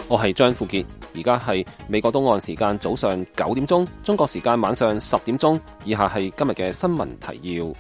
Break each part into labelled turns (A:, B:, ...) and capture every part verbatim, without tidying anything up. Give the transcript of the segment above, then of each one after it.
A: 我係張富傑，而家係美國東岸時間早上九點鐘，中國時間晚上十點鐘。以下係今日嘅新聞提要。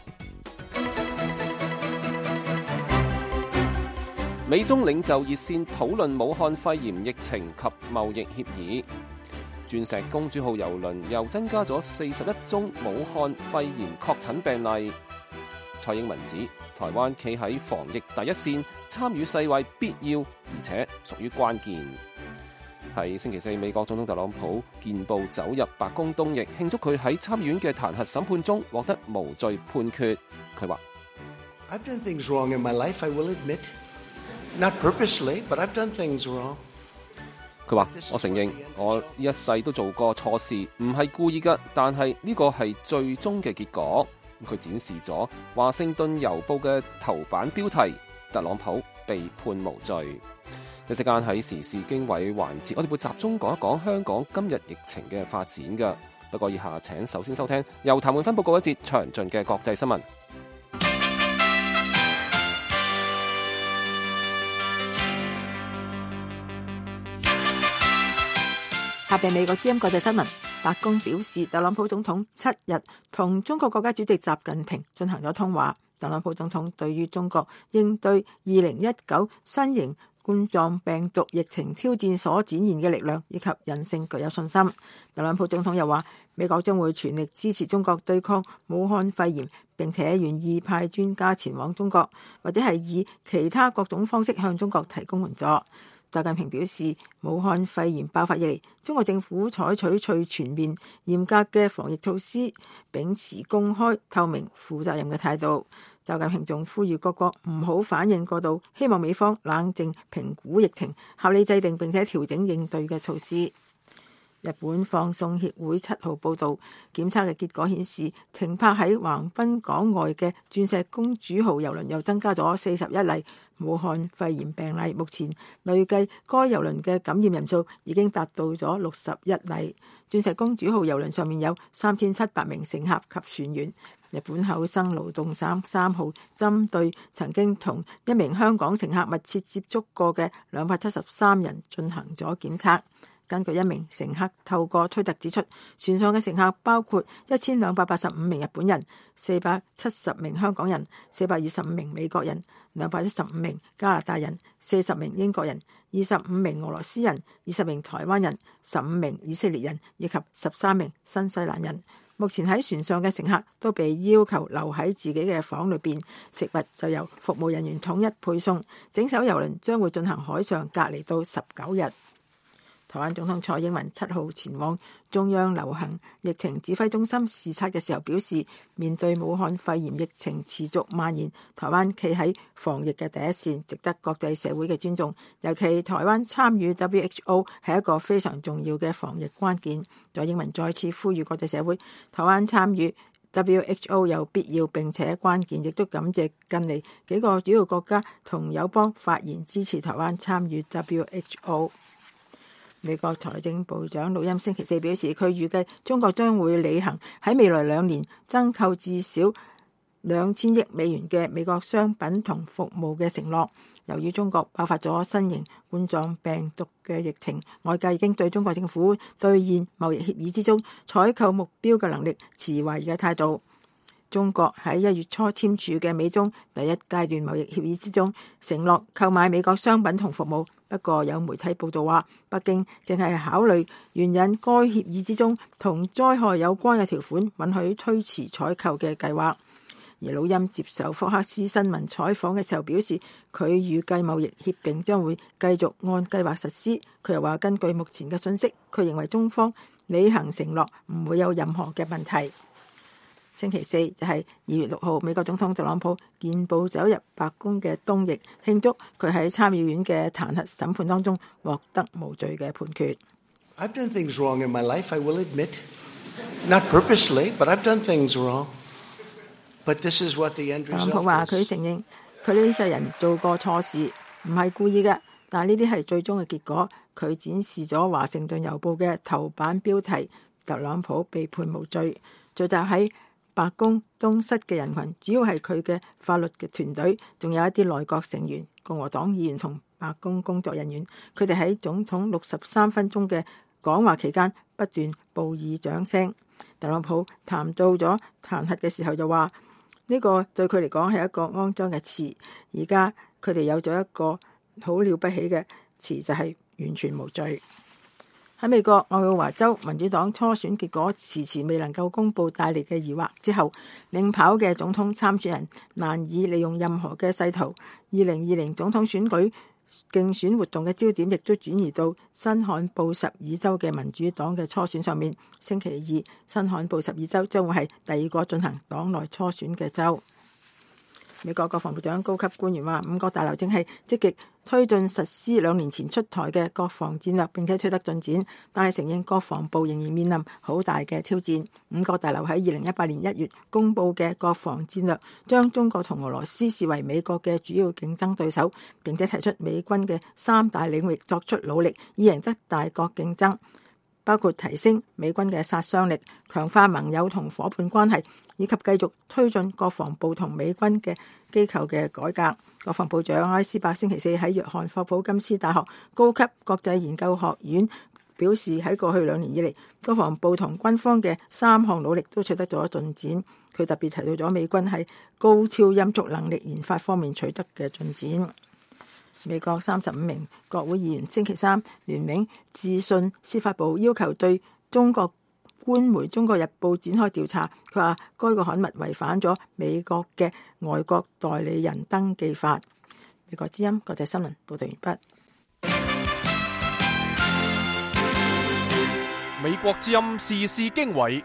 A: 美中領袖熱線討論武漢肺炎疫情及貿易協議。鑽石公主號郵輪又增加咗四十一宗武漢肺炎確診病例。蔡英文指台灣企喺防疫第一線，參與世衛必要，而且屬於關鍵。喺星期四，美國總統特朗普健步走入白宮東翼，慶祝佢喺參議院嘅彈劾審判中獲得無罪判決。佢話
B: ：I've done things wrong in my life, I will admit. Not purposely, but I've done things wrong.
A: 佢話：我承認我呢一世都做過錯事，唔係故意㗎，但係呢個係最終嘅結果。佢展示咗華盛頓郵報嘅頭版標題：特朗普被判無罪。一時間喺時事經緯環節，我哋會集中講一講香港今日疫情嘅發展㗎。不過以下請首先收聽由譚煥芬報告一節詳盡嘅國際新聞。
C: 下邊美國之音國際新聞，白宮表示，特朗普總統七日同中國國家主席習近平進行咗通話。特朗普總統對於中國應對二零一九新型冠狀病毒疫情挑戰所展現嘅力量以及韌性具有信心。特朗普總統又話，美國將會全力支持中國對抗武漢肺炎，並且願意派專家前往中國，或者係以其他各種方式向中國提供援助。習近平表示，武漢肺炎爆發以嚟，中國政府採取最全面、嚴格嘅防疫措施，秉持公開、透明、負責任嘅態度。習近平仲呼籲各國唔好反應過度，希望美方冷靜評估疫情，合理制定並且調整應對嘅措施。日本放送協會七號報導，檢測嘅結果顯示，停泊喺橫濱港外嘅鑽石公主號郵輪又增加咗四十一例武漢肺炎病例，目前累計該郵輪嘅感染人數已經達到咗六十一例。鑽石公主號郵輪上面有三千七百名乘客及船員。日本厚生勞動省三號針對曾經同一名香港乘客密切接觸過嘅兩百七十三人進行咗檢測。根據一名乘客透過推特指出，船上嘅乘客包括一千兩百八十五名日本人、四百七十名香港人、四百二十五名美國人、兩百一十五名加拿大人、四十名英國人、二十五名俄羅斯人、二十名台灣人、十五名以色列人以及十三名新西蘭人。目前喺船上嘅乘客都被要求留喺自己嘅房裏邊，食物就由服務人員統一配送。整艘郵輪將會進行海上隔離到十九日。台灣總統蔡英文七號前往中央流行疫情指揮中心視察嘅時候表示，面對武漢肺炎疫情持續蔓延，台灣企喺防疫嘅第一線，值得國際社會嘅尊重。尤其台灣參與 W H O 係一個非常重要嘅防疫關鍵。蔡英文再次呼籲國際社會，台灣參與 W H O 有必要並且關鍵，亦都感謝近嚟幾個主要國家同友邦發言支持台灣參與 W H O。美國財政部長魯欽星期四表示，佢預計中國將會履行喺未來兩年增購至少兩千億美元嘅美國商品同服務嘅承諾。由於中國爆發咗新型冠狀病毒嘅疫情，外界已經對中國政府兌現貿易協議之中採購目標嘅能力持懷疑嘅態度。中國喺一月初簽署嘅美中第一階段貿易協議之中，承諾購買美國商品同服務。不過有媒體報道話，北京正係考慮援引該協議之中同災害有關嘅條款，允許推遲採購嘅計劃。而魯欽接受福克斯新聞採訪嘅時候表示，佢預計貿易協定將會繼續按計劃實施。佢又話，根據目前嘅信息，佢認為中方履行承諾唔會有任何嘅問題。星期四就係二月六號，美國總統特朗普健步走入白宮嘅東翼，慶祝佢喺參議院嘅彈劾審判當中獲得無罪嘅判決。
B: I've done things wrong in my life, I will admit. Not purposely, but I've done things wrong. But this is what the end result is. 特朗普話佢承認佢呢世人做過錯事，唔係故意嘅，但係呢啲係最終嘅結果。佢展示咗華盛頓郵報嘅頭版標題：特朗普被判無罪。聚集喺白宮東室嘅人群主要係佢嘅法律嘅團隊，仲有一啲內閣成員、共和黨議員同
C: 白宮工作人員，佢哋喺總統六十三分鐘嘅講話期間不斷報以掌聲。特朗普談到咗彈劾嘅時候就話：呢個對佢嚟講係一個骯髒嘅詞，而家佢哋有咗一個好了不起嘅詞，就係完全無罪。喺美國愛奧華州民主黨初選結果遲遲未能夠公佈帶嚟嘅疑惑之後，領跑嘅總統參選人難以利用任何嘅勢圖。二零二零總統選舉競選活動嘅焦點亦都轉移到新罕布什爾州嘅民主黨嘅初選上面。星期二，新罕布什爾州將會係第二個進行黨內初選嘅州。美國國防部長高級官員話，五角大樓正係積極推進實施兩年前出台嘅國防戰略，並且取得進展，但係承認國防部仍然面臨好大嘅挑戰。五角大樓喺二零一八年一月公佈嘅國防戰略，將中國同俄羅斯視為美國嘅主要競爭對手，並且提出美軍嘅三大領域作出努力，以贏得大國競爭，包括提升美軍嘅殺傷力、強化盟友同夥伴關係，以及繼續推進國防部同美軍嘅機構嘅改革。國防部長埃斯珀星期四喺約翰霍普金斯大學高級國際研究學院表示，喺過去兩年以嚟，國防部同軍方嘅三項努力都取得咗進展。佢特別提到咗美軍喺高超音速能力研發方面取得嘅進展。美國三十五名國會議員星期三聯名致信司法部，要求對中國官媒《中國日報》展開調查。佢話該個刊物違反咗美國嘅外國代理人登記法。美國之音國際新聞報道完畢。
D: 美國之音時事經緯。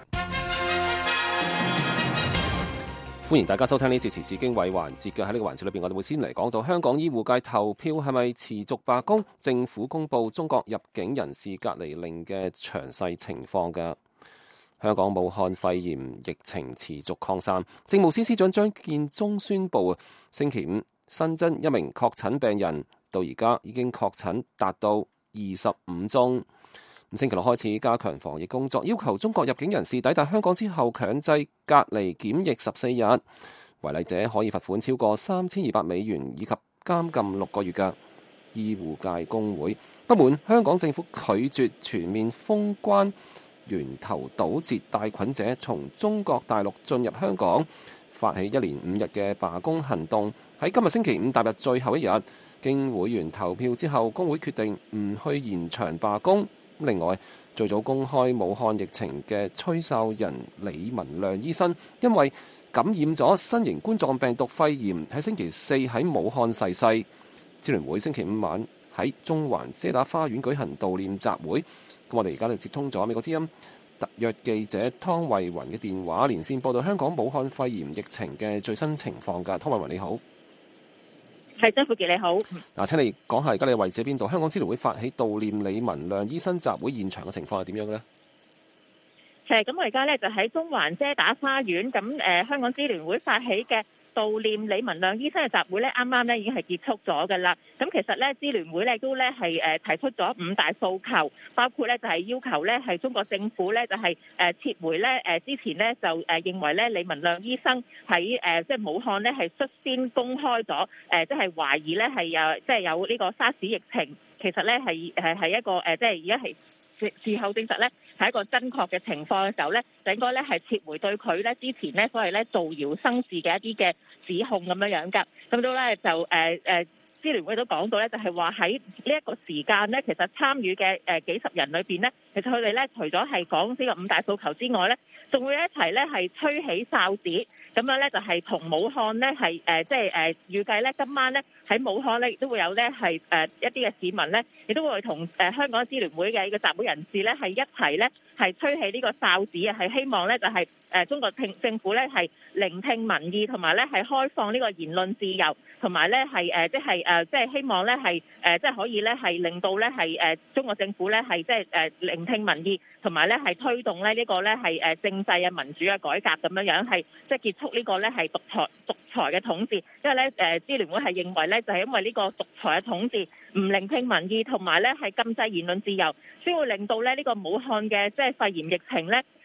A: 歡迎大家收聽呢節時事經緯環節嘅。喺呢個環節裏邊，我哋會先嚟講到香港醫護界投票係咪持續罷工，政府公布中國入境人士隔離令嘅詳細情況嘅。香港武漢肺炎疫情持續擴散，政務司司長張建宗宣布，星期五新增一名確診病人，到而家已經確診達到二十五宗。星期六開始加強防疫工作，要求中國入境人士抵達香港之後強制隔離檢疫十四日，違例者可以罰款超過三千二百美元以及監禁六個月嘅。醫護界工會不滿香港政府拒絕全面封關，源頭堵截帶菌者從中國大陸進入香港，發起一連五日嘅罷工行動。喺今日星期五踏入最後一日，經會員投票之後，工會決定唔去延長罷工。另外，最早公開武漢疫情嘅吹哨人李文亮醫生，因為感染咗新型冠狀病毒肺炎，喺星期四喺武漢逝世。支聯會星期五晚喺中環遮打花園舉行悼念集會。咁我哋而家就接通咗美國之音特約記者湯慧雲嘅電話連線，報道香港武漢肺炎疫情嘅最新情況㗎。湯慧雲你好。
E: 係，張富傑你好。
A: 嗱，請你講下而家你嘅位置喺邊度？香港支聯會發起悼念李文亮醫生集會現場嘅情況係點樣嘅呢？
E: 係咁，我而家咧就喺中環遮打花園。咁誒、呃，香港支聯會發起嘅悼念李文亮醫生嘅集會咧，啱啱咧已經係結束咗㗎啦。咁其實咧，支聯會咧都咧係誒提出咗五大訴求，包括咧就係要求咧係中國政府咧就係誒撤回咧誒之前咧就誒認為咧李文亮醫生喺誒即係武漢咧係率先公開咗誒即係懷疑咧係有即係有呢個沙士疫情，其實咧係誒係一個誒即係而家係事後證實咧係一個真確嘅情況嘅時候咧，就應該咧係撤回對佢咧之前咧所謂咧造謠生事嘅一啲嘅指控咁樣樣㗎。咁都咧就誒誒支聯會都講到咧，就係話喺呢一個時間咧，其實參與嘅誒幾十人裏邊咧，其實佢哋咧除咗係講呢個五大訴求之外咧，仲會一齊咧係吹起哨子，咁樣咧就係同武漢咧係誒即係誒預計咧今晚咧喺武漢咧亦都會有咧係誒一啲嘅市民咧，亦都會同誒香港支聯會嘅呢個集會人士咧係一齊咧係吹起呢個哨子啊，係希望咧就係誒中國政政府咧係聆聽民意，同埋咧係開放呢個言論自由，同埋咧係誒即係誒即係希望咧係誒即係可以咧係令到咧係誒中國政府咧係即係誒聆聽民意，同埋咧係推動咧呢個咧係誒政制啊民主嘅改革咁樣樣，係即係結束呢個咧係獨裁獨裁嘅統治。因為咧誒支聯會係認為咧就係因為呢個獨裁嘅統治唔聆聽民意，同埋咧係禁制言論自由，先會令到咧呢個武漢嘅即係肺炎疫情咧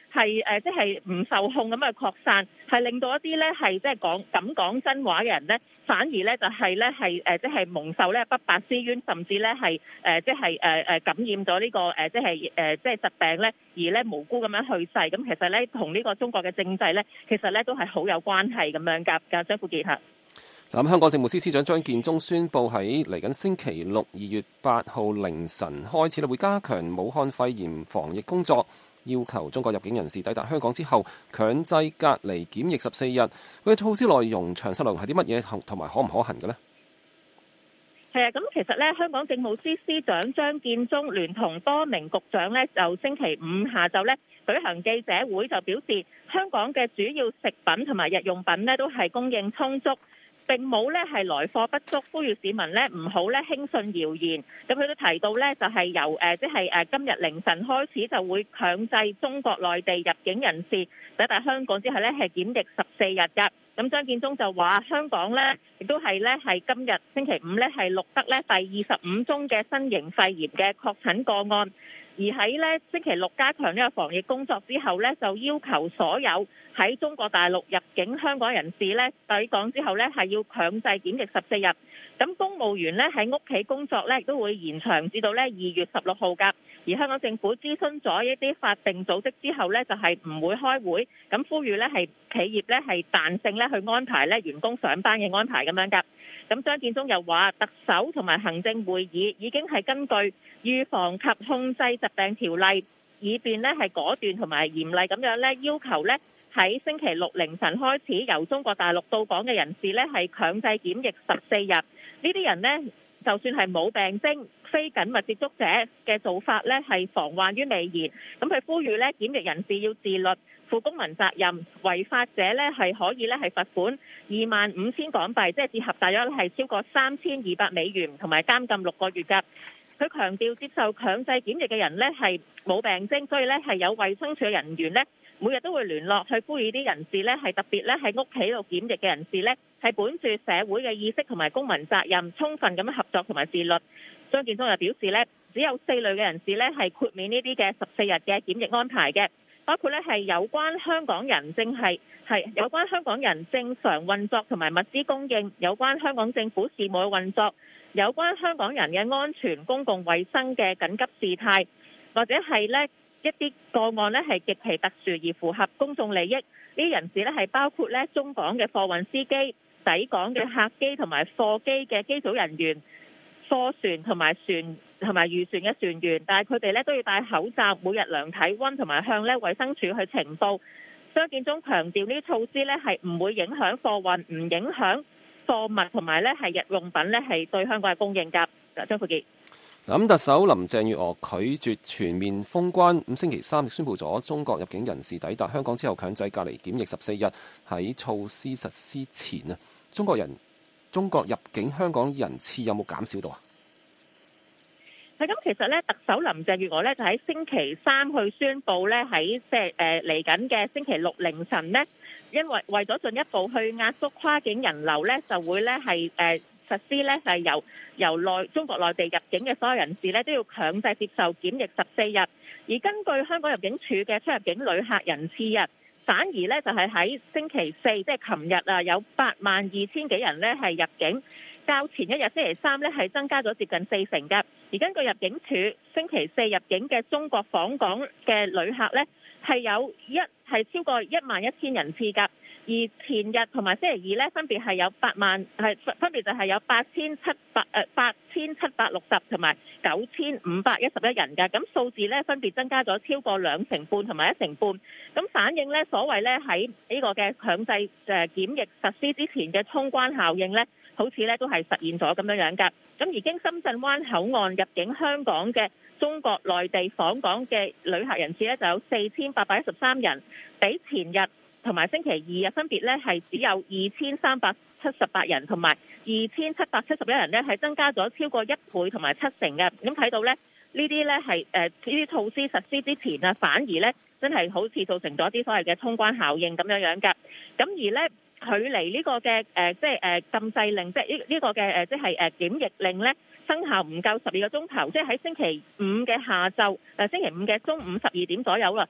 E: 係誒即係唔受控咁嘅擴散，係令到一啲咧係即係講敢講真話嘅人咧，反而咧就係咧係誒即係蒙受咧不白之冤，甚至咧係誒即係誒誒感染咗呢個誒即係誒即係疾病咧，而咧無辜咁樣去世。咁其實咧同呢個中國嘅政制咧，其實咧都係好有關係咁樣㗎。㗎張富傑嚇。
A: 咁香港政務司司長張建宗宣布喺嚟緊星期六二月八號凌晨開始咧，會加強武漢肺炎防疫工作，要求中國入境人士抵達香港之後強制隔離檢疫十四日。佢嘅措施內容詳細內容係啲乜嘢，同埋可唔可行嘅呢？
E: 係啊，咁其實咧，香港政務司司長張建宗聯同多名局長咧，就星期五下晝咧舉行記者會，就表示香港嘅主要食品同埋日用品咧都係供應充足，並冇咧係來貨不足，呼籲市民咧唔好咧輕信謠言。咁佢都提到咧，就係由誒即係誒今日凌晨開始就會強制中國內地入境人士抵達香港之後咧係檢疫十四日㗎。咁張建宗就話香港咧亦都係咧係今日星期五咧係錄得咧第二十五宗嘅新型肺炎嘅確診個案。而喺咧星期六加強呢個防疫工作之後咧，就要求所有喺中國大陸入境香港人士咧抵港之後咧係要強制檢疫十四日。咁公務員咧喺屋企工作咧亦都會延長至到咧二月十六號㗎。而香港政府諮詢咗一啲法定組織之後咧，就係唔會開會，咁呼籲咧係企業咧係彈性咧去安排咧員工上班嘅安排咁樣㗎。咁張建宗又話，特首同埋行政會議已經係根據預防及控制疾病條例，以便咧係果斷同埋嚴厲咁樣咧要求咧喺星期六凌晨開始由中國大陸到港嘅人士咧係強制檢疫十四日。呢啲人呢，就算係冇病徵、非緊密接觸者嘅做法咧係防患於未然。咁佢呼籲咧檢疫人士要自律，負公民責任，違法者咧係可以咧係罰款二萬五千港幣，即係折合大約係超過三千二百美元，同埋監禁六個月㗎。佢強調接受強制檢疫嘅人咧係冇病徵，所以咧係有衛生署嘅人員咧每日都會聯絡去呼籲啲人士咧係特別咧喺屋企度檢疫嘅人士咧係本住社會嘅意識同埋公民責任，充分咁樣合作同埋自律。張建宗又表示咧，只有四類嘅人士咧係豁免呢啲嘅十四日嘅檢疫安排嘅，包括咧係有關香港人正係係有關香港人正常運作同埋物資供應，有關香港政府事務嘅運作，有關香港人嘅安全、公共衛生嘅緊急事態，或者係咧一啲個案咧係極其特殊而符合公眾利益。呢啲人士咧係包括咧中港嘅貨運司機、抵港嘅客機同埋貨機嘅機組人員、貨船同埋船同埋漁船嘅船員，但係佢哋咧都要戴口罩，每日量體温同埋向咧衛生署去呈報。張建宗強調呢啲措施咧係唔會影響貨運，唔影響貨物同埋咧係日用品咧係對香港嘅供應㗎。張富傑。
A: 咁特首林鄭月娥拒絕全面封關，咁星期三亦宣布咗中國入境人士抵達香港之後強制隔離檢疫十四日。喺措施實施前啊，中國人中國入境香港人次有冇減少到啊？
E: 係咁，其實咧，特首林鄭月娥咧就喺星期三去宣布咧，喺即係誒嚟緊嘅星期六凌晨呢，因為為咗進一步去壓縮跨境人流咧，就會咧係誒實施咧係由由內中國內地入境嘅所有人士咧都要強制接受檢疫十四日。而根據香港入境處嘅出入境旅客人次啊，反而咧就係喺星期四，即係琴日啊，有八萬二千幾人咧係入境，較前一日星期三咧係增加咗接近四成㗎。而根據入境處星期四入境嘅中國訪港嘅旅客咧係有一係超過一萬一千人次㗎。而前日同埋星期二咧，分別係有八萬係分別就係有八千七百誒八千七百六十同埋九千五百一十一人㗎。咁數字咧分別增加咗超過兩成半同埋一成半。咁反映咧所謂咧喺呢個嘅強制誒檢疫實施之前嘅衝關效應咧，好似咧都係實現咗咁樣樣㗎。咁而經深圳灣口岸入境香港嘅中國內地訪港嘅旅客人次咧就有四千八百一十三人，比前日同埋星期二啊，分別咧係只有二千三百七十八人，同埋二千七百七十一人咧，係增加咗超過一倍同埋七成嘅。咁睇到咧，呢啲咧係誒呢啲措施實施之前啊，反而咧真係好似造成咗啲所謂嘅衝關效應咁樣樣㗎。咁而咧，距離呢個嘅誒即係誒禁制令，即係呢呢個嘅誒即係誒檢疫令咧生效唔夠十二個鐘頭，即係喺星期五嘅下晝誒星期五嘅中午十二點左右啦。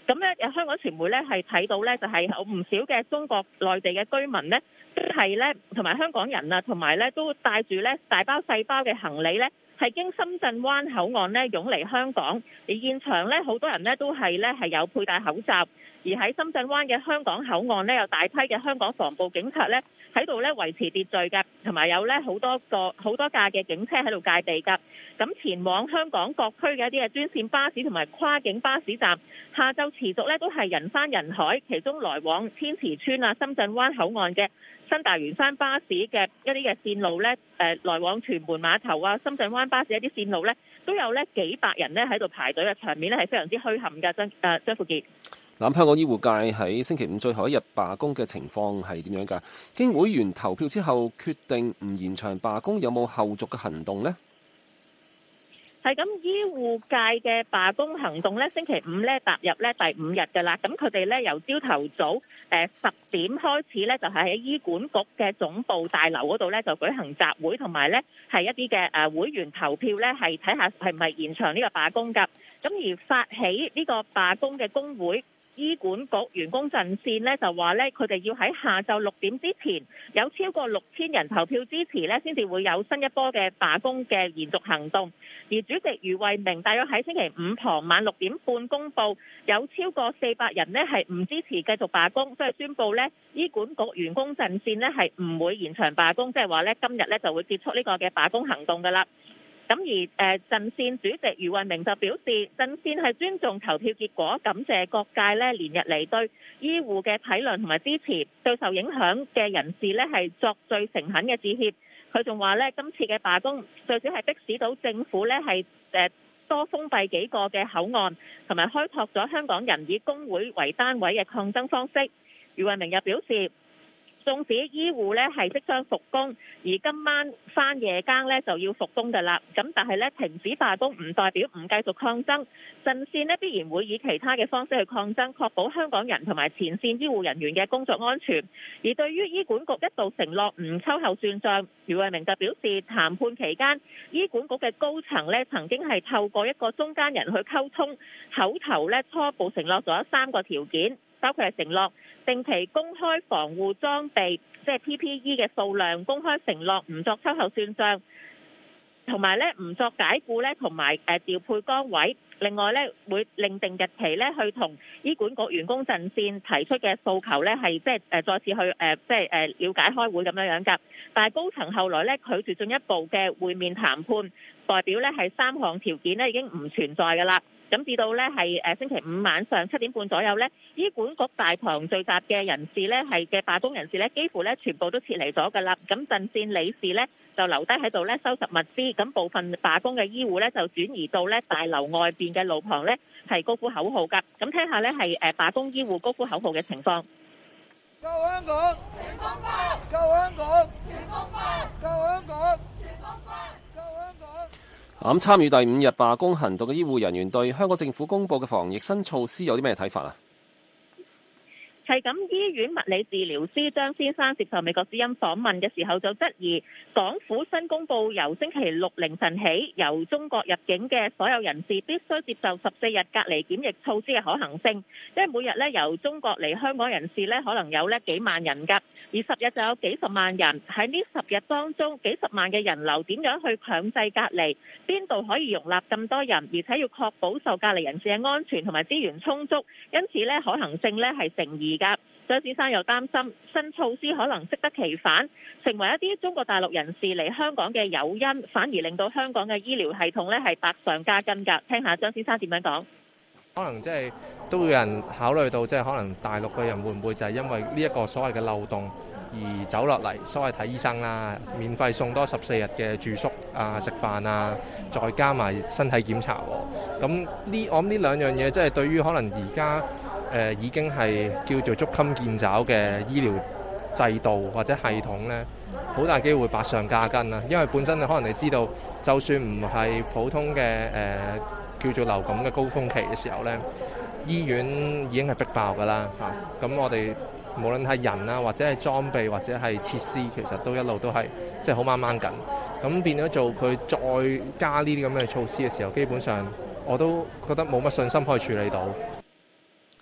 E: 咁咧，香港傳媒咧係睇到咧，就係有唔少嘅中國內地嘅居民咧，都係咧同埋香港人啊，同埋咧都帶住咧大包細包嘅行李咧，係經深圳灣口岸咧湧嚟香港。而現場咧，好多人咧都係咧係有佩戴口罩。而喺深圳灣嘅香港口岸咧，有大批嘅香港防暴警察咧喺度咧維持秩序嘅，同埋有咧好多個好多架嘅警車喺度戒備㗎。咁前往香港各區嘅一啲嘅專線巴士同埋跨境巴士站，下晝持續咧都係人山人海，其中來往天慈邨啊、深圳灣口岸嘅新大嶼山巴士嘅一啲嘅線路咧，誒來往屯門碼頭啊、深圳灣巴士一啲線路咧，都有咧幾百人咧喺度排隊嘅，場面咧係非常之墟冚㗎。張誒張富傑。
A: 咁香港醫護界喺星期五最後一日罷工嘅情況係點樣㗎？經會員投票之後決定唔延長罷工，有冇後續嘅行動呢？
E: 係咁，醫護界嘅罷工行動咧，星期五咧踏入咧第五日㗎啦。咁佢哋咧由朝頭早誒十點開始咧，就係喺醫管局嘅總部大樓嗰度咧就舉行集會，同埋咧係一啲嘅誒會員投票咧，係睇下係唔係延長呢個罷工㗎。咁而發起呢個罷工嘅工會醫管局員工陣線咧就話咧，佢哋要喺下晝六點之前有超過六千人投票支持咧，先至會有新一波嘅罷工嘅延續行動。而主席余慧明大約喺星期五傍晚六點半公佈，有超過四百人呢係唔支持繼續罷工，所以宣布咧醫管局員工陣線呢係唔會延長罷工，即係話咧今日咧就會結束呢個嘅罷工行動㗎啦。咁而誒陣線主席余慧明就表示，陣線係尊重投票結果，感謝各界咧連日嚟對醫護嘅體諒同埋支持，對受影響嘅人士咧係作最誠懇嘅致歉。佢仲話咧，今次嘅罷工最少係迫使到政府咧係誒多封閉幾個嘅口岸，同埋開拓咗香港人以工會為單位嘅抗爭方式。余慧明又表示，縱使醫護咧係即將復工，而今晚返夜更咧就要復工㗎啦。咁但係咧停止罷工唔代表唔繼續抗爭，陣線咧必然會以其他嘅方式去抗爭，確保香港人同埋前線醫護人員嘅工作安全。而對於醫管局一度承諾唔秋後算賬，余慧明就表示，談判期間醫管局嘅高層咧曾經係透過一個中間人去溝通，口頭咧初步承諾咗三個條件。包括係承諾定期公開防護裝備，即係 P P E 嘅數量，公開承諾唔作秋後算賬，同埋咧唔作解僱咧，同埋誒調配崗位。另外咧會另定日期咧去同醫管局員工陣線提出嘅訴求咧係即係誒再次去誒即係誒了解開會咁樣樣㗎。但係高層後來咧拒絕進一步嘅會面談判，代表咧係三項條件咧已經唔存在㗎啦。咁至到咧係誒星期五晚上七點半左右咧，醫管局大堂聚集嘅人士咧係嘅罷工人士咧，幾乎咧全部都撤離咗㗎啦。咁陣線理事咧就留低喺度咧收拾物資，咁部分罷工嘅醫護咧就轉移到咧大樓外邊嘅路旁咧係高呼口號㗎。咁聽下咧係誒罷工醫護高呼口號嘅情況。
F: 救香港！全方法！救香港！全方法！救香港！全方法！救香港！
A: 咁參與第五日罷工行動嘅醫護人員對香港政府公布嘅防疫新措施有啲咩睇法啊？
E: 係咁，醫院物理治療師張先生接受美國之音訪問嘅時候就質疑港府新公佈由星期六凌晨起，由中國入境嘅所有人士必須接受十四日隔離檢疫措施嘅可行性，因為每日咧由中國嚟香港人士咧可能有咧幾萬人㗎，而十日就有幾十萬人。喺呢十日當中，幾十萬嘅人流點樣去強制隔離？邊度可以容納咁多人？而且要確保受隔離人士嘅安全同埋資源充足，因此咧可行性咧係成疑。張先生又擔心新措施可能適得其反，成為一啲中國大陸人士嚟香港嘅誘因，反而令到香港嘅醫療系統咧係百上加斤㗎。聽下張先生點樣講。
G: 可能即係都會有人考慮到，即係可能大陸嘅人會唔會就係因為呢一個所謂嘅漏洞而走落嚟，所謂睇醫生啦，免費送多十四日嘅住宿啊、食飯啊，再加埋身體檢查喎。咁呢，我諗呢兩樣嘢，即係對於可能而家誒已經係叫做捉襟見肘嘅醫療制度或者系統呢，好大機會百上加斤啦。因為本身可能你知道，就算唔係普通嘅誒、呃、叫做流感嘅高峰期嘅時候呢，醫院已經係逼爆㗎啦嚇。咁我哋無論係人啊，或者係裝備，或者係設施，其實都一路都係即係好掹掹緊。咁變咗做佢再加呢啲咁嘅措施嘅時候，基本上我都覺得冇乜信心可以處理到。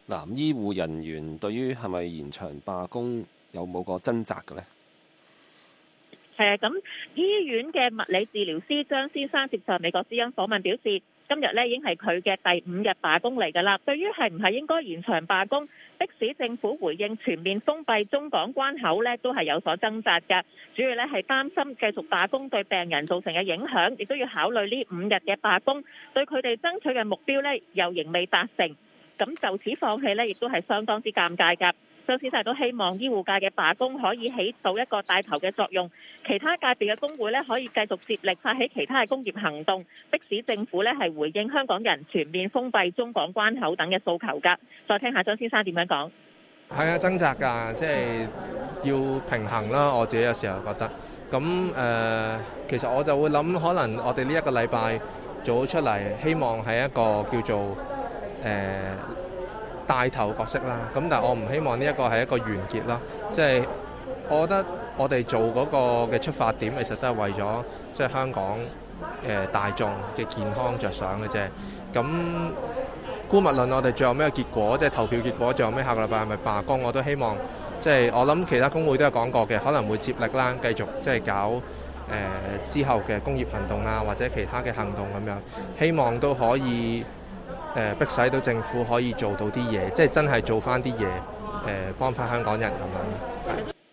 A: 嗱，醫護人員對於係咪延長罷工有冇個掙扎嘅呢？
E: 係啊，咁醫院嘅物理治療師張先生接受美國之音訪問表示，今日咧已經係佢嘅第五日罷工嚟㗎啦。對於係唔係應該延長罷工，迫使政府回應全面封閉中港關口咧，都係有所掙扎㗎。主要咧係擔心繼續罷工對病人造成嘅影響，亦都要考慮呢五日嘅罷工對佢哋爭取嘅目標咧，又仍未達成。咁就此放棄咧，亦都係相當之尷尬㗎。張先生都希望醫護界嘅罷工可以起到一個帶頭嘅作用，其他界別嘅工會咧可以繼續接力發起其他嘅工業行動，迫使政府咧係回應香港人全面封閉中港關口等嘅訴求㗎。再聽下張先生點樣講。
G: 係啊，掙扎㗎，即係要平衡啦。我自己有時候覺得，咁誒、呃，其實我就會諗，可能我哋呢一個禮拜做出嚟，希望係一個叫做誒、呃帶頭角色啦，咁但係我唔希望呢一個係一個完結啦，即係我覺得我哋做嗰個嘅出發點其實都係為咗即係香港誒大眾嘅健康着想嘅啫。咁姑勿論我哋最後咩結果，即係投票結果最後咩下個禮拜係咪罷工，我都希望即係我諗其他工會都有講過嘅，可能會接力啦，繼續即係搞誒之後嘅工業行動啊，或者其他嘅行動咁樣，希望都可以。誒逼使到政府可以做到啲嘢，即係真係做翻啲嘢，誒幫翻香港人咁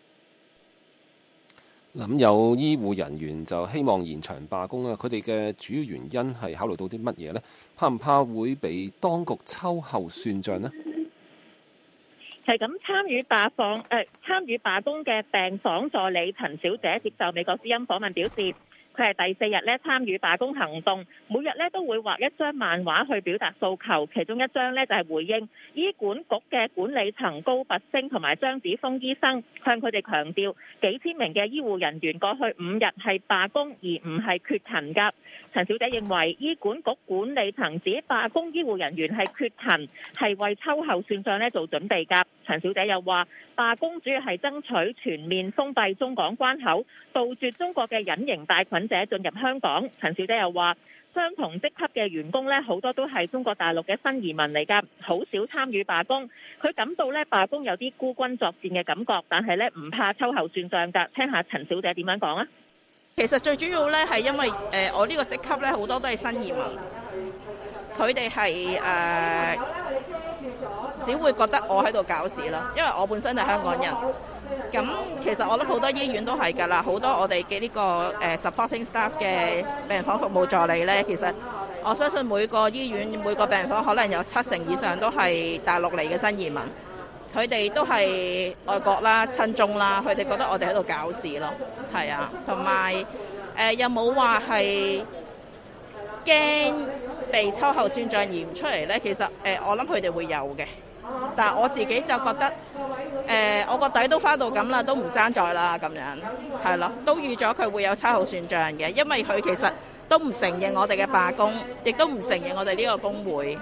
G: 樣。
A: 咁有醫護人員就希望延長罷工啊！佢哋嘅主要原因係考慮到啲乜嘢呢？怕唔怕會被當局秋後算賬呢？
E: 係咁，參與罷放誒參與罷工嘅病房助理陳小姐接受美國之音訪問表示。佢係第四日咧參與罷工行動，每日咧都會畫一張漫畫去表達訴求，其中一張咧就係回應醫管局嘅管理層高拔陞同埋張子峰醫生，向佢哋強調幾千名嘅醫護人員過去五日係罷工而唔係缺勤㗎。陳小姐認為醫管局管理層指罷工醫護人員係缺勤，係為秋後算賬咧做準備㗎。陳小姐又話罷工主要係爭取全面封閉中港關口，杜絕中國嘅隱形帶菌者進入香港。陳小姐又話相同職級嘅員工咧，好多都係中國大陸嘅新移民嚟㗎，好少參與罷工。佢感到咧罷工有啲孤軍作戰嘅感覺，但係咧唔怕秋後算賬㗎。聽下陳小姐點樣講啊？
H: 其實最主要咧係因為誒、呃、我呢個職級咧好多都係新移民，佢哋係誒只會覺得我喺度搞事咯，因為我本身係香港人。咁其實我諗好多醫院都係㗎啦，好多我哋嘅呢個誒、呃、supporting staff 嘅病人房服務助理咧，其實我相信每個醫院每個病人房可能有七成以上都係大陸嚟嘅新移民，佢哋都係外國啦、親中啦，佢哋覺得我哋喺度搞事咯，係啊，同埋誒又冇話係驚被秋後算賬而唔出嚟咧。其實誒、呃、我諗佢哋會有嘅，但係我自己就覺得誒、呃、我個底都花到咁啦，都唔爭在啦咁樣，係咯，都預咗佢會有秋後算賬嘅，因為佢其實都唔承認我哋嘅罷工，亦都唔承認我哋呢個工會。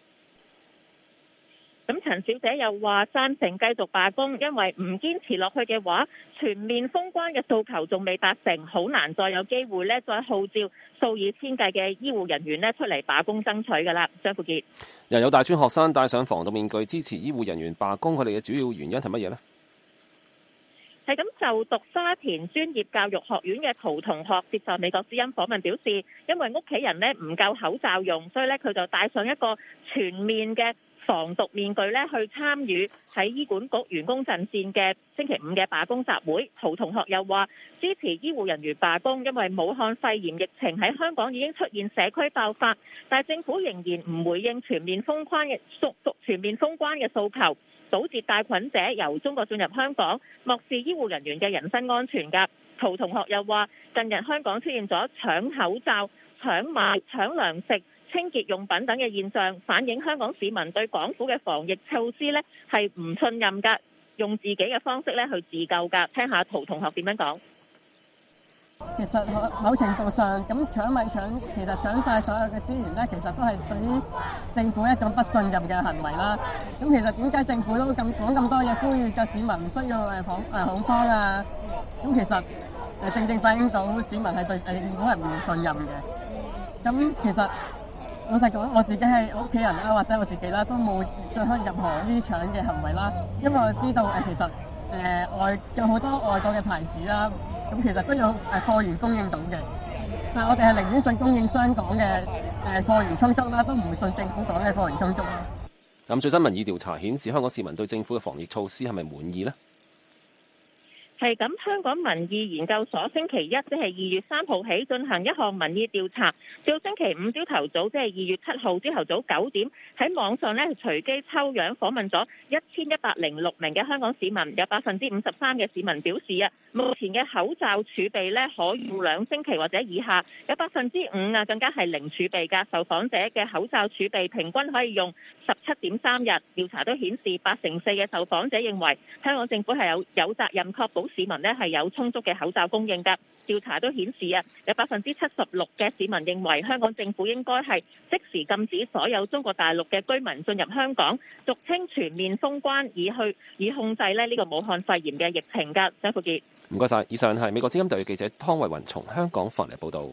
E: 咁陳小姐又話贊成繼續罷工，因為唔堅持落去嘅話，全面封關嘅訴求仲未達成，好難再有機會咧，再號召數以千計嘅醫護人員咧出嚟罷工爭取㗎啦。張富傑，
A: 又有大專學生戴上防毒面具支持醫護人員罷工，佢哋嘅主要原因係乜嘢呢？
E: 係咁，就讀沙田專業教育學院嘅陶同學接受美國之音訪問表示，因為屋企人咧唔夠口罩用，所以咧佢就戴上一個全面嘅防毒面具咧去參與喺醫管局員工陣線嘅星期五嘅罷工集會。陶同學又話支持醫護人員罷工，因為武漢肺炎疫情喺香港已經出現社區爆發，但係政府仍然唔回應全面封關嘅縮全面封關嘅訴求，堵截帶菌者由中國進入香港，漠視醫護人員嘅人身安全㗎。陶同學又話近日香港出現咗搶口罩、搶賣、搶糧食、清潔用品等嘅現象，反映香港市民對港府嘅防疫措施呢係唔信任㗎，用自己嘅方式咧去自救㗎。聽下陶同學點樣講。
I: 其實某程度上咁搶咪搶，其實搶晒所有嘅資源咧，其實都係對於政府一種不信任嘅行為啦。咁其實點解政府都咁講咁多嘢，呼籲嘅市民唔需要誒恐誒恐慌啊？咁其實誒正正反映到市民係對政府係唔信任嘅。咁其實老實講，我自己係屋企人啦，或者我自己啦，都冇進行任何呢啲搶嘅行為啦。因為我知道誒，其實誒、呃、外有好多外國嘅牌子啦，咁其實都有誒貨源供應到嘅。但係我哋係寧願信供應商講嘅誒貨源充足啦，都唔會信政府講嘅貨源充足啦。
A: 咁最新民意調查顯示，香港市民對政府嘅防疫措施係咪滿意呢？
E: 係咁，香港民意研究所星期一即係二月三號起進行一項民意調查，到星期五朝頭早即係二月七號朝頭早九點喺網上咧隨機抽樣訪問咗一千一百零六名嘅香港市民，有百分之五十三嘅市民表示啊，目前嘅口罩儲備咧可用兩星期或者以下，有百分之五啊更加係零儲備㗎。受訪者嘅口罩儲備平均可以用十七點三日。調查都顯示八成四嘅受訪者認為香港政府係有有責任確保市民呢係有充足嘅口罩供應㗎。調查都顯示啊，有百分之七十六嘅市民認為香港政府應該係即時禁止所有中國大陸嘅居民進入香港，俗稱全面封關，以去以控制咧呢個武漢肺炎嘅疫情㗎。張富傑，
A: 唔該晒。以上係美國之音特約記者湯慧雲從香港發嚟報導。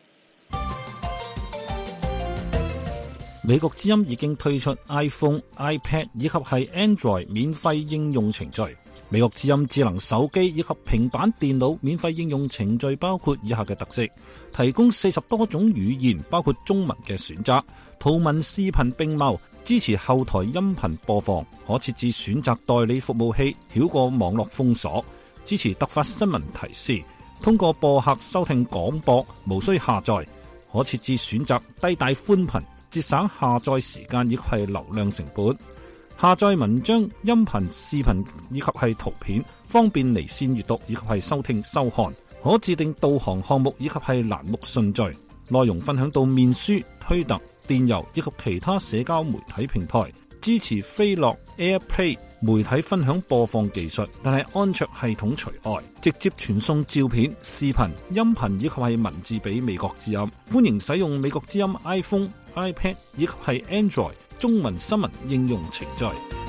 J: 美國之音已經推出 iPhone、iPad 以及係 Android 免費應用程序。美國之音智能手機以及平板電腦免費應用程序包括以下嘅特色：提供四十多種語言，包括中文嘅選擇，圖文視頻並茂，支持後台音頻播放，可設置選擇代理服務器，繞過網絡封鎖，支持突發新聞提示，通過播客收聽廣播，無需下載，可設置選擇低帶寬頻，節省下載時間以及係流量成本。下載文章、音頻、視頻以及係圖片，方便離線閱讀以及係收聽收看。可自定導航項目以及係欄目順序。內容分享到面書、推特、電郵以及其他社交媒體平台。支持飛樂 AirPlay 媒體分享播放技術，但係安卓系統除外。直接傳送照片、視頻、音頻以及係文字俾美國之音。歡迎使用美國之音 iPhone、iPad 以及係 Android中文新聞應用程序。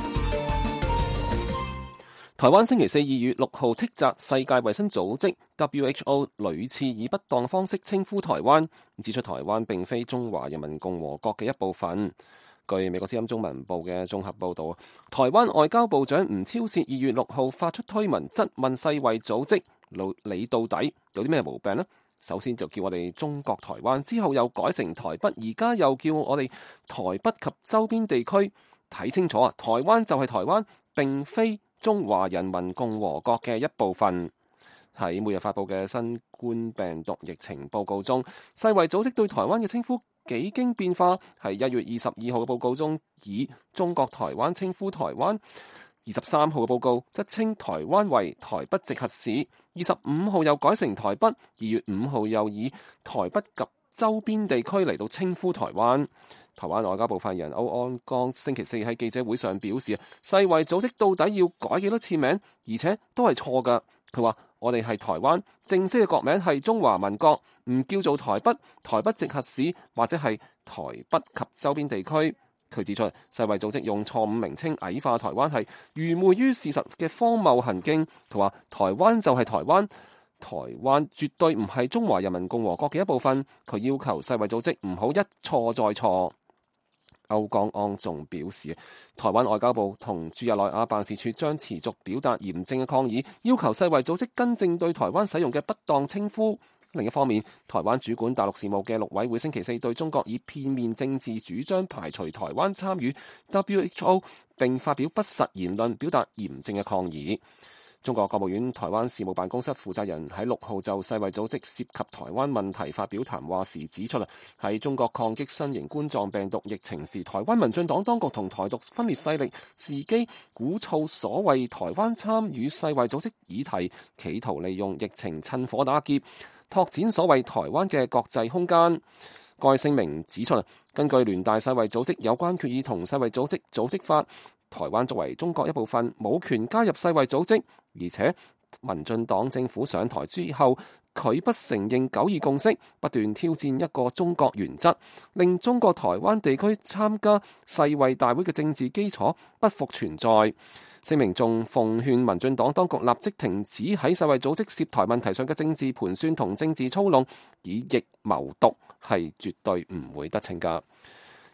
A: 台灣星期四二月六號斥責世界衛生組織 W H O 屢次以不當方式稱呼台灣，指出台灣並非中華人民共和國嘅一部分。據美國之音中文部嘅綜合報導，台灣外交部長吳釗燮二月六號發出推文質問世衛組織，你到底有啲咩毛病呢？首先就叫我哋中國台灣，之後又改成台北，而家又叫我哋台北及周邊地區。睇清楚啊！台灣就係台灣，並非中華人民共和國嘅一部分。喺每日發佈嘅新冠病毒疫情報告中，世衛組織對台灣嘅稱呼幾經變化。係一月二十二號嘅報告中，以中國台灣稱呼台灣；二十三號嘅報告則稱台灣為台北直轄市；二十五號又改成台北；二月五號又以台北及周邊地區嚟到稱呼台灣。台灣外交部發言人歐安剛星期四喺記者會上表示，世衛組織到底要改幾多次名，而且都係錯㗎。佢話：我哋係台灣，正式嘅國名係中華民國，唔叫做台北、台北直轄市或者係台北及周邊地區。佢指出，世衛組織用錯誤名稱矮化台灣係愚昧於事實嘅荒謬行徑。佢話：台灣就係台灣。台灣絕對唔係中華人民共和國嘅一部分。佢要求世衛組織唔好一錯再錯。歐江安仲表示，台灣外交部同駐日內瓦辦事處將持續表達嚴正嘅抗議，要求世衛組織更正對台灣使用嘅不當稱呼。另一方面，台灣主管大陸事務嘅陸委會星期四對中國以片面政治主張排除台灣參與 W H O 並發表不實言論，表達嚴正嘅抗議。中國國務院台灣事務辦公室負責人喺六號就世衛組織涉及台灣問題發表談話時指出啦，喺中國抗擊新型冠狀病毒疫情時，台灣民進黨當局同台獨分裂勢力伺機鼓噪所謂台灣參與世衛組織議題，企圖利用疫情趁火打劫，拓展所謂台灣嘅國際空間。該聲明指出，根據聯大世衛組織有關決議同世衛組織組織法，台灣作為中國一部分，冇權加入世衛組織。而且民進黨政府上台之後，佢不承認九二共識，不斷挑戰一個中國原則，令中國台灣地區參加世衛大會嘅政治基礎不復存在。聲明仲奉勸民進黨當局立即停止喺世衛組織涉台問題上嘅政治盤算同政治操弄，以疫謀獨係絕對唔會得逞㗎。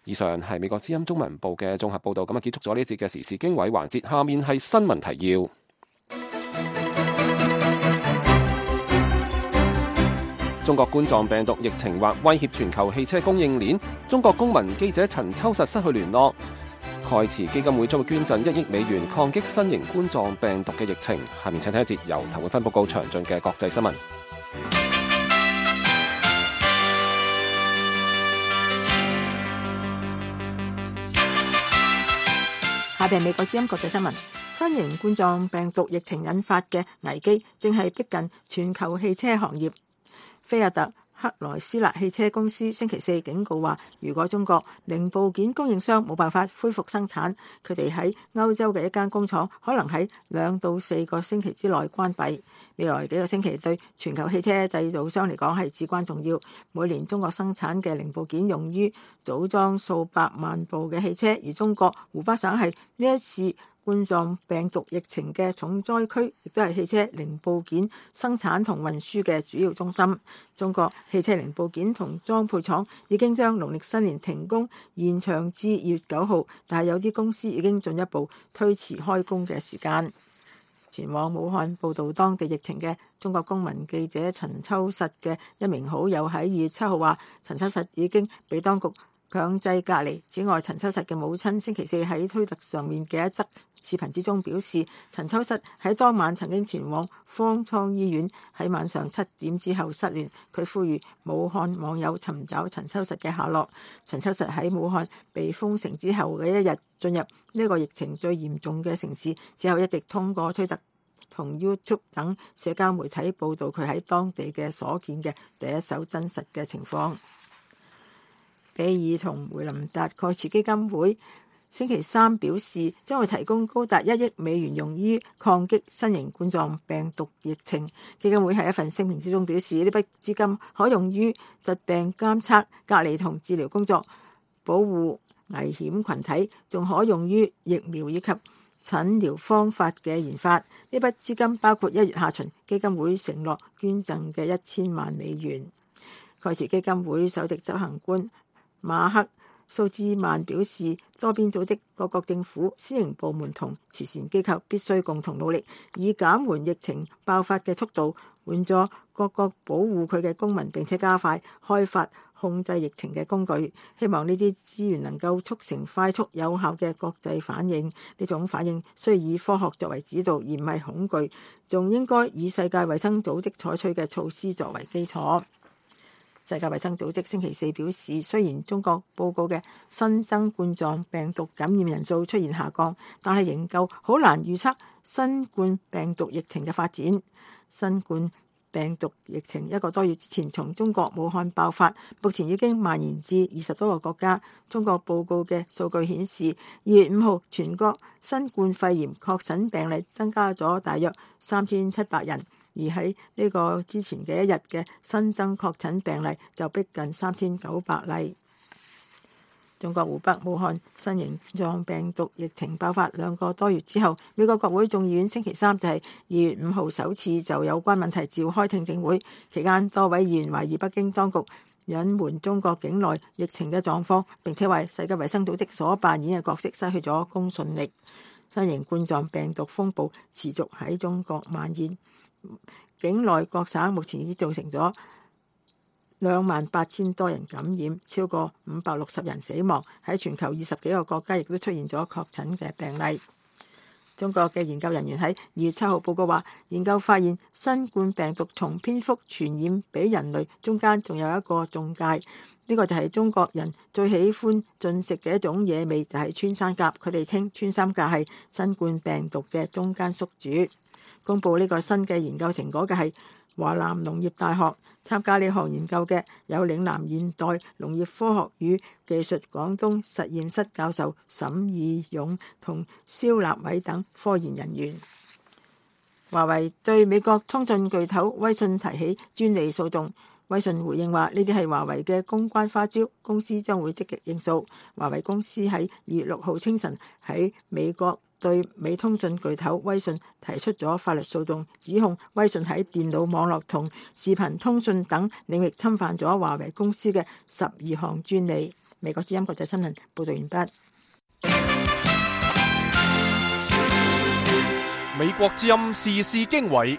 A: 以上係美國之音中文部嘅綜合報導，咁啊結束咗呢一節嘅時事經緯環節。下面係新聞提要。中國冠狀病毒疫情或威脅全球汽車供應鏈，中國公民記者陳秋實失去聯絡。蓋茨基金會將會捐贈一億美元抗擊新型冠狀病毒嘅疫情。下面請睇一節由譚永芬報告詳盡嘅國際新聞。
C: 下邊美國之音國際新聞。新型冠狀病毒疫情引發嘅危機正係逼近全球汽車行業。菲亞特克萊斯勒汽車公司星期四警告話，如果中國零部件供應商冇辦法恢復生產，佢哋喺歐洲嘅一間工廠可能喺兩到四個星期之內關閉。未來幾個星期對全球汽車製造商嚟講係至關重要。每年中國生產嘅零部件用於組裝數百萬部嘅汽車，而中國湖北省係呢一次冠狀病毒疫情嘅重災區，亦都係汽車零部件生產同運輸嘅主要中心。中國汽車零部件同裝配廠已經將農曆新年停工延長至二月九號，但係有啲公司已經進一步推遲開工嘅時間。前往武漢報導當地疫情嘅中國公民記者陳秋實嘅一名好友喺二月七號話，陳秋實已經被當局強制隔離。此外，陳秋實嘅母親星期四喺推特上面嘅一則視頻之中表示，陳秋實喺當晚曾經前往方艙醫院，喺晚上七點之後失聯。佢呼籲武漢網友尋找陳秋實嘅下落。陳秋實喺武漢被封城之後嘅一日進入呢個疫情最嚴重嘅城市，之後一直通過推特同 YouTube 等社交媒體報導佢喺當地嘅所見嘅第一手真實嘅情況。比爾同梅林達蓋茨基金會星期三表示，將會提供高達一億美元用於抗擊新型冠狀病毒疫情。基金會喺一份聲明之中表示，呢筆資金可用於疾病監測、隔離同治療工作，保護危險群體，仲可用於疫苗以及診療方法嘅研發。呢筆資金包括一月下旬基金會承諾捐贈嘅一千萬美元。蓋茨基金會首席執行官馬克蘇茲曼表示，多邊組織、各國政府、私營部門同慈善機構必須共同努力，以減緩疫情爆發嘅速度，援助各國保護佢嘅公民，並且加快開發控制疫情嘅工具。希望呢啲資源能夠促成快速有效嘅國際反應。呢種反應需以科學作為指導，而唔係恐懼，仲應該以世界衛生組織採取嘅措施作為基礎。世界衛生組織星期四表示，雖然中國報告嘅新增冠狀病毒感染人數出現下降，但係仍舊好難預測新冠病毒疫情嘅發展。新冠病毒疫情一個多月之前從中國武漢爆發，目前已經蔓延至二十多個國家。中國報告嘅數據顯示，二月五號全國新冠肺炎確診病例增加咗大約三千七百人。而喺呢個之前嘅一日嘅新增確診病例就逼近三千九百例。中國湖北武漢新型冠狀病毒疫情爆發兩個多月之後，美國國會眾議院星期三就係二月五號首次就有關問題召開聽證會，期間多位議員懷疑北京當局隱瞞中國境內疫情嘅狀況，並且為世界衛生組織所扮演嘅角色失去咗公信力。新型冠狀病毒風暴持續喺中國蔓延。境內各省目前已經造成咗兩萬八千多人感染，超過五百六十人死亡。喺全球二十幾個國家亦都出現咗確診嘅病例。中國嘅研究人員喺二月七號報告話，研究發現新冠病毒從蝙蝠傳染俾人類，中間仲有一個中介。呢個就係中國人最喜歡進食嘅一種野味，就係穿山甲。佢哋稱穿山甲係新冠病毒嘅中間宿主。公佈呢個新嘅研究成果嘅係華南農業大學。參加呢項研究嘅有嶺南現代農業科學與技術廣東實驗室教授沈義勇同蕭立偉等科研人員。華為對美國通訊巨頭威信提起專利訴訟，威信回應話呢啲係華為嘅公關花招，公司將會積極應訴。華為公司喺二月六號清晨喺美國對美通訊巨頭威信提出咗法律訴訟，指控威信喺電腦網絡同視頻通訊等領域侵犯咗華為公司嘅十二項專利。 美國之音國際新聞報道完畢。
D: 美國之音時事經緯，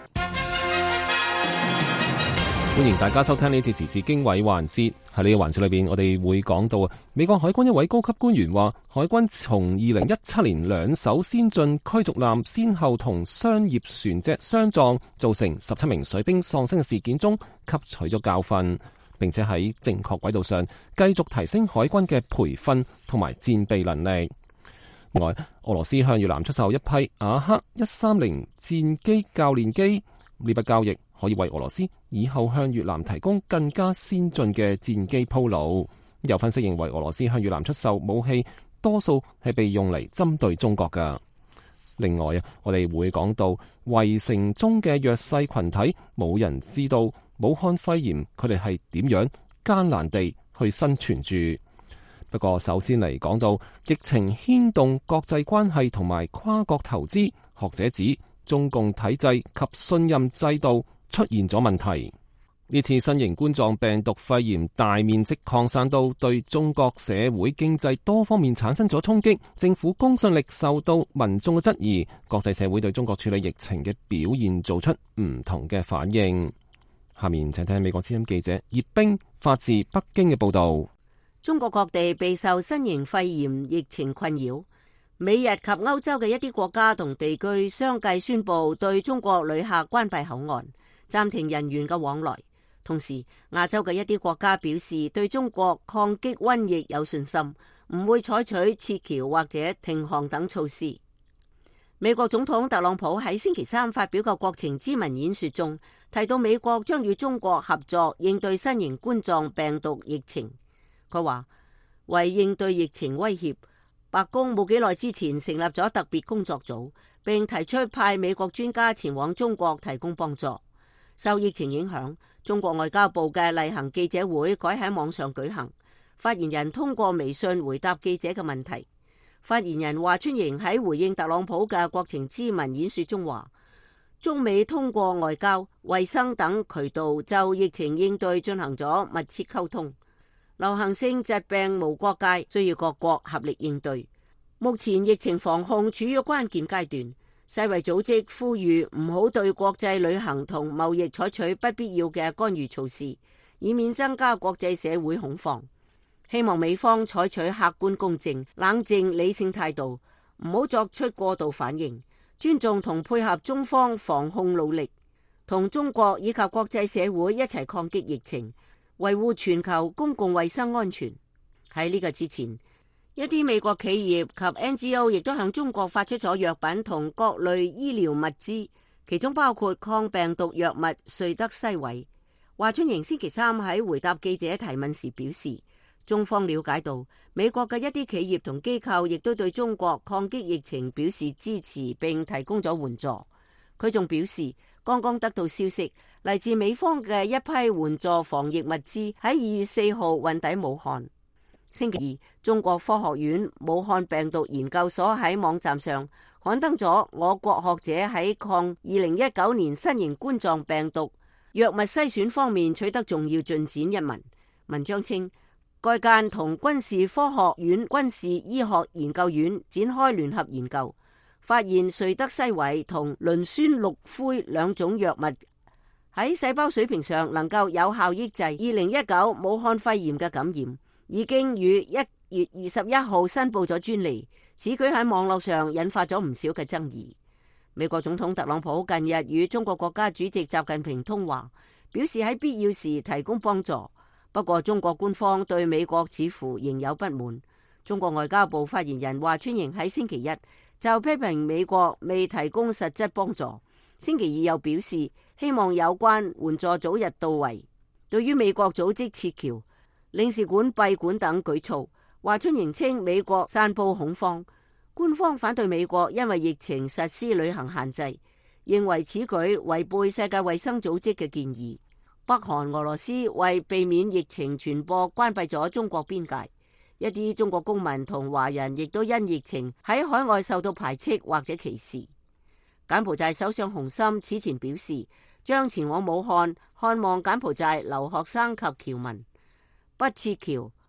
A: 歡迎大家收聽呢次時事經緯環節。喺呢個環節裏邊，我哋會講到啊，美國海軍一位高級官員話，海軍從二零一七年兩艘先進驅逐艦先後同商業船隻相撞，造成十七名水兵喪生嘅事件中，吸取咗教訓，並且喺正確軌道上繼續提升海軍嘅培訓同埋戰備能力。另外，俄羅斯向越南出售一批雅克一三零戰機教練機，呢筆交易可以為俄羅斯以後向越南提供更加先進嘅戰機鋪路。有分析認為，俄羅斯向越南出售武器多數係被用嚟針對中國㗎。另外啊，我哋會講到圍城中嘅弱勢群體，冇人知道武漢肺炎佢哋係點樣艱難地去生存住。不過首先嚟講到疫情牽動國際關係同埋跨國投資，學者指中共體制及信任制度出現咗問題。呢次新型冠狀病毒肺炎大面積擴散到對中國社會經濟多方面產生咗衝擊，政府公信力受到民眾嘅質疑，國際社會對中國處理疫情嘅表現做出唔同嘅反應。下面請聽美國之音記者葉冰發自北京嘅報道。
K: 中國各地備受新型肺炎疫情困擾，美日及歐洲嘅一啲國家同地區相繼宣布對中國旅客關閉口岸，暫停人員嘅往來。同時，亞洲嘅一啲國家表示對中國抗擊瘟疫有信心，唔會採取撤僑或者停航等措施。美國總統特朗普喺星期三發表嘅國情咨文演說中，提到美國將與中國合作應對新型冠狀病毒疫情。佢話為應對疫情威脅，白宮冇幾耐之前成立咗特別工作組，並提出派美國專家前往中國提供幫助。受疫情影響，中國外交部嘅例行記者會改喺網上舉行，發言人通過微信回答記者嘅問題。發言人華春瑩喺回應特朗普嘅國情咨文演說中話，中美通過外交、衛生等渠道就疫情應對進行咗密切溝通。流行性疾病無國界，需要各國合力應對。目前疫情防控處於關鍵階段，世衛組織呼籲唔好對國際旅行同貿易採取不必要嘅干預措施，以免增加國際社會恐慌。希望美方採取客觀公正、冷靜理性態度，唔好作出過度反應，尊重同配合中方防控努力，同中國以及國際社會一齊抗擊疫情，維護全球公共衛生安全。喺呢個之前，一啲美國企業及 N G O 亦都向中國發出咗藥品同各類醫療物資，其中包括抗病毒藥物瑞德西韋。華春瑩星期三喺回答記者提問時表示，中方了解到美國嘅一啲企業同機構亦都對中國抗擊疫情表示支持並提供咗援助。佢仲表示，剛剛得到消息，嚟自美方嘅一批援助防疫物資喺二月四號運抵武漢。星期二，中國科學院武漢病毒研究所喺網站上刊登咗我國學者喺抗二零一九年新型冠狀病毒藥物篩選方面取得重要進展一文。文章稱，該間同軍事科學院軍事醫學研究院展開聯合研究，發現瑞德西韋同磷酸氯灰兩種藥物喺細胞水平上能夠有效抑制二零一九武漢肺炎嘅感染，已經於一月二十一號申報咗專利。此舉喺網絡上引發咗唔少嘅爭議。美國總統特朗普近日與中國國家主席習近平通話，表示喺必要時提供幫助。不過中國官方對美國似乎仍有不滿。中國外交部發言人華春瑩喺星期一就批評美國未提供實質幫助，星期二又表示希望有關援助早日到位。對於美國組織撤僑、領事館閉館等舉措，華春瑩稱美國散布恐慌，官方反對美國因為疫情實施旅行限制，認為此舉違背世界衛生組織嘅建議。北韓、俄羅斯為避免疫情傳播，關閉咗中國邊界。一啲中國公民同華人亦都因疫情喺海外受到排斥或者歧視。柬埔寨首相洪森此前表示，將前往武漢看望柬埔寨留學生及僑民，不撤僑、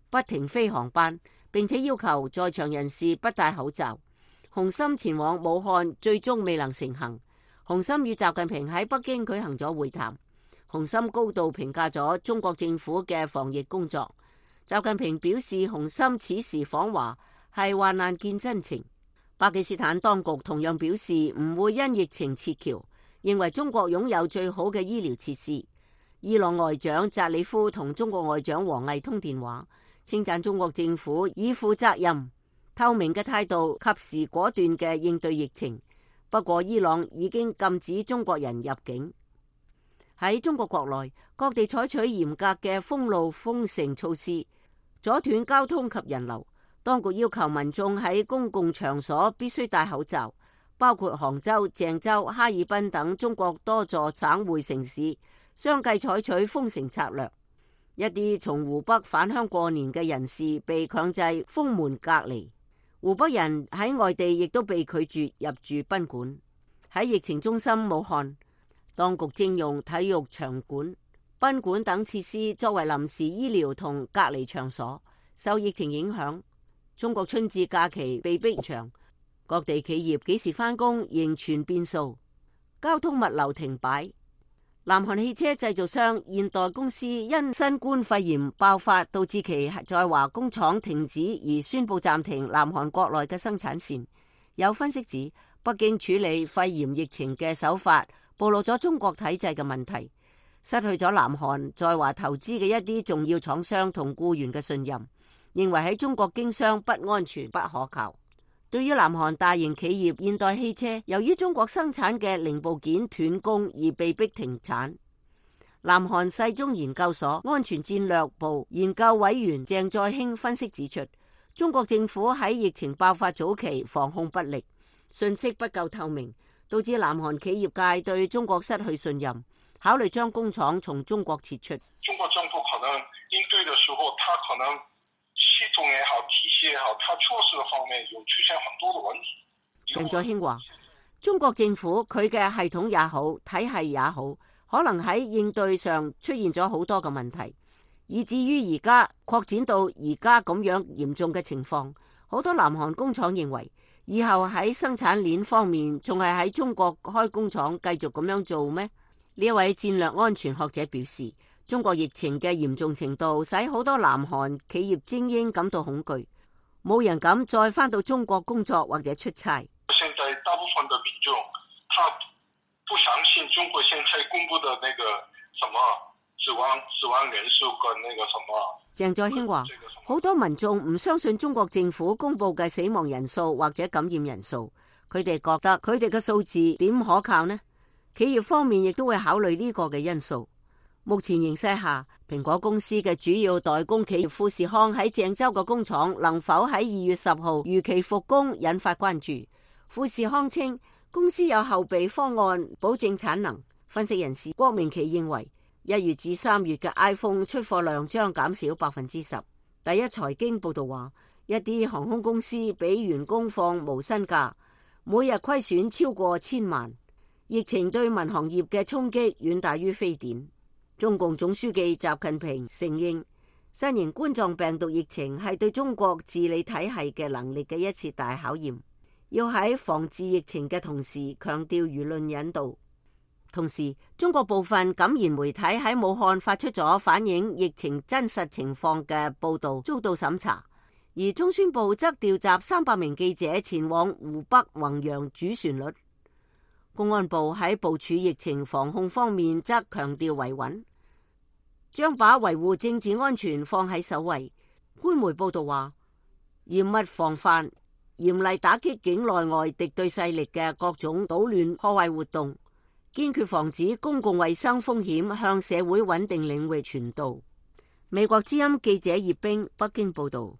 K: 不停飛航班，並且要求在場人士不戴口罩。洪森前往武漢最終未能成行。洪森與習近平喺北京舉行咗會談。洪森高度評價咗中國政府嘅防疫工作。習近平表示，洪森此時訪華係患難見真情。巴基斯坦當局同樣表示唔會因疫情撤僑，認為中國擁有最好嘅醫療設施。伊朗外長扎里夫同中國外長王毅通電話，稱讚中國政府以負責任、透明嘅態度，及時果斷嘅應對疫情。不過，伊朗已經禁止中國人入境。喺中國國內，各地採取嚴格嘅封路封城措施，阻斷交通及人流。當局要求民眾喺公共場所必須戴口罩，包括杭州、鄭州、哈爾濱等中國多座省會城市，相繼採取封城策略。一啲從湖北返鄉過年嘅人士被強制封門隔離，湖北人喺外地亦都被拒絕入住賓館。喺疫情中心武漢，當局徵用體育場館、賓館等設施作為臨時醫療同隔離場所。受疫情影響，中國春節假期被逼延長，各地企業幾時返工仍存變數，交通物流停擺。南韓汽車製造商現代公司因新冠肺炎爆發，導致其在華工廠停止而宣布暫停南韓國內嘅生產線。有分析指，北京處理肺炎疫情嘅手法暴露咗中國體制嘅問題，失去咗南韓在華投資嘅一啲重要廠商同僱員嘅信任，認為喺中國經商不安全不可靠。對於南韓大型企業現代汽車，由於中國生產嘅零部件斷供而被迫停產，南韓世宗研究所安全戰略部研究委員鄭載興分析指出，中國政府喺疫情爆發早期防控不力，信息不夠透明，導致南韓企業界對中國失去信任，考慮將工廠從中國撤出。
L: 中國政府可能應對的時候，他可能系統也好，體系也好，他措施的方面有出現很多的問題。
K: 鄭載興話，中國政府佢嘅系統也好，體系也好，可能喺應對上出現咗好多嘅問題，以至於而家擴展到而家咁樣嚴重嘅情況。好多南韓工廠認為，以後喺生產鏈方面仲係喺中國開工廠繼續咁樣做咩？呢一位戰略安全學者表示，中國疫情嘅嚴重程度使好多南韓企業精英感到恐懼，冇人敢再返到中國工作或者出差。
L: 現在大部分的民眾，他不相信中國現在公布的那個什麼死亡死亡人數跟那個什麼。
K: 鄭載興話，好多民眾唔相信中國政府公布嘅死亡人數或者感染人數，佢哋覺得佢哋嘅數字點可靠呢？企業方面亦都會考慮呢個嘅因素。目前形勢下，蘋果公司嘅主要代工企業富士康喺鄭州嘅工廠能否喺二月十號如期復工，引發關注。富士康稱公司有後備方案保證產能。分析人士郭明奇認為，一月至三月嘅 iPhone 出貨量將減少百分之十。第一財經報道話，一啲航空公司俾員工放無薪假，每日虧損超過千萬。疫情對民航業嘅衝擊遠大於非典。中共總書記習近平承認，新型冠狀病毒疫情係對中國治理體系嘅能力嘅一次大考驗，要喺防治疫情嘅同時強調輿論引導。同時，中國部分敢言媒體喺武漢發出咗反映疫情真實情況嘅報道遭到審查，而中宣部則調集三百名記者前往湖北弘揚主旋律。公安部喺部署疫情防控方面則強調維穩，將把維護政治安全放喺首位。官媒報道話，嚴密防範、嚴厲打擊境內外敵對勢力嘅各種搗亂破壞活動，堅決防止公共衛生風險向社會穩定領域傳導。美國之音記者葉冰北京報道。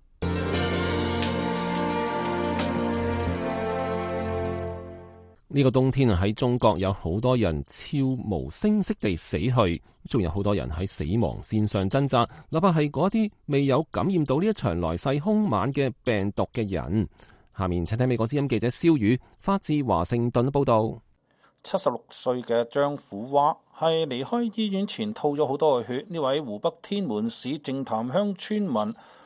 A: 呢個冬天喺中國有好多人悄無聲息地死去，仲有好多人喺死亡線上掙扎，哪怕係嗰啲未有感染到呢一場來勢兇猛嘅病毒嘅人。下面請睇美國之音記者蕭宇發自華盛頓報道。
J: 七十六歲嘅張虎娃係離開醫院前吐咗好多嘅血。呢位湖北天門市淨潭鄉村民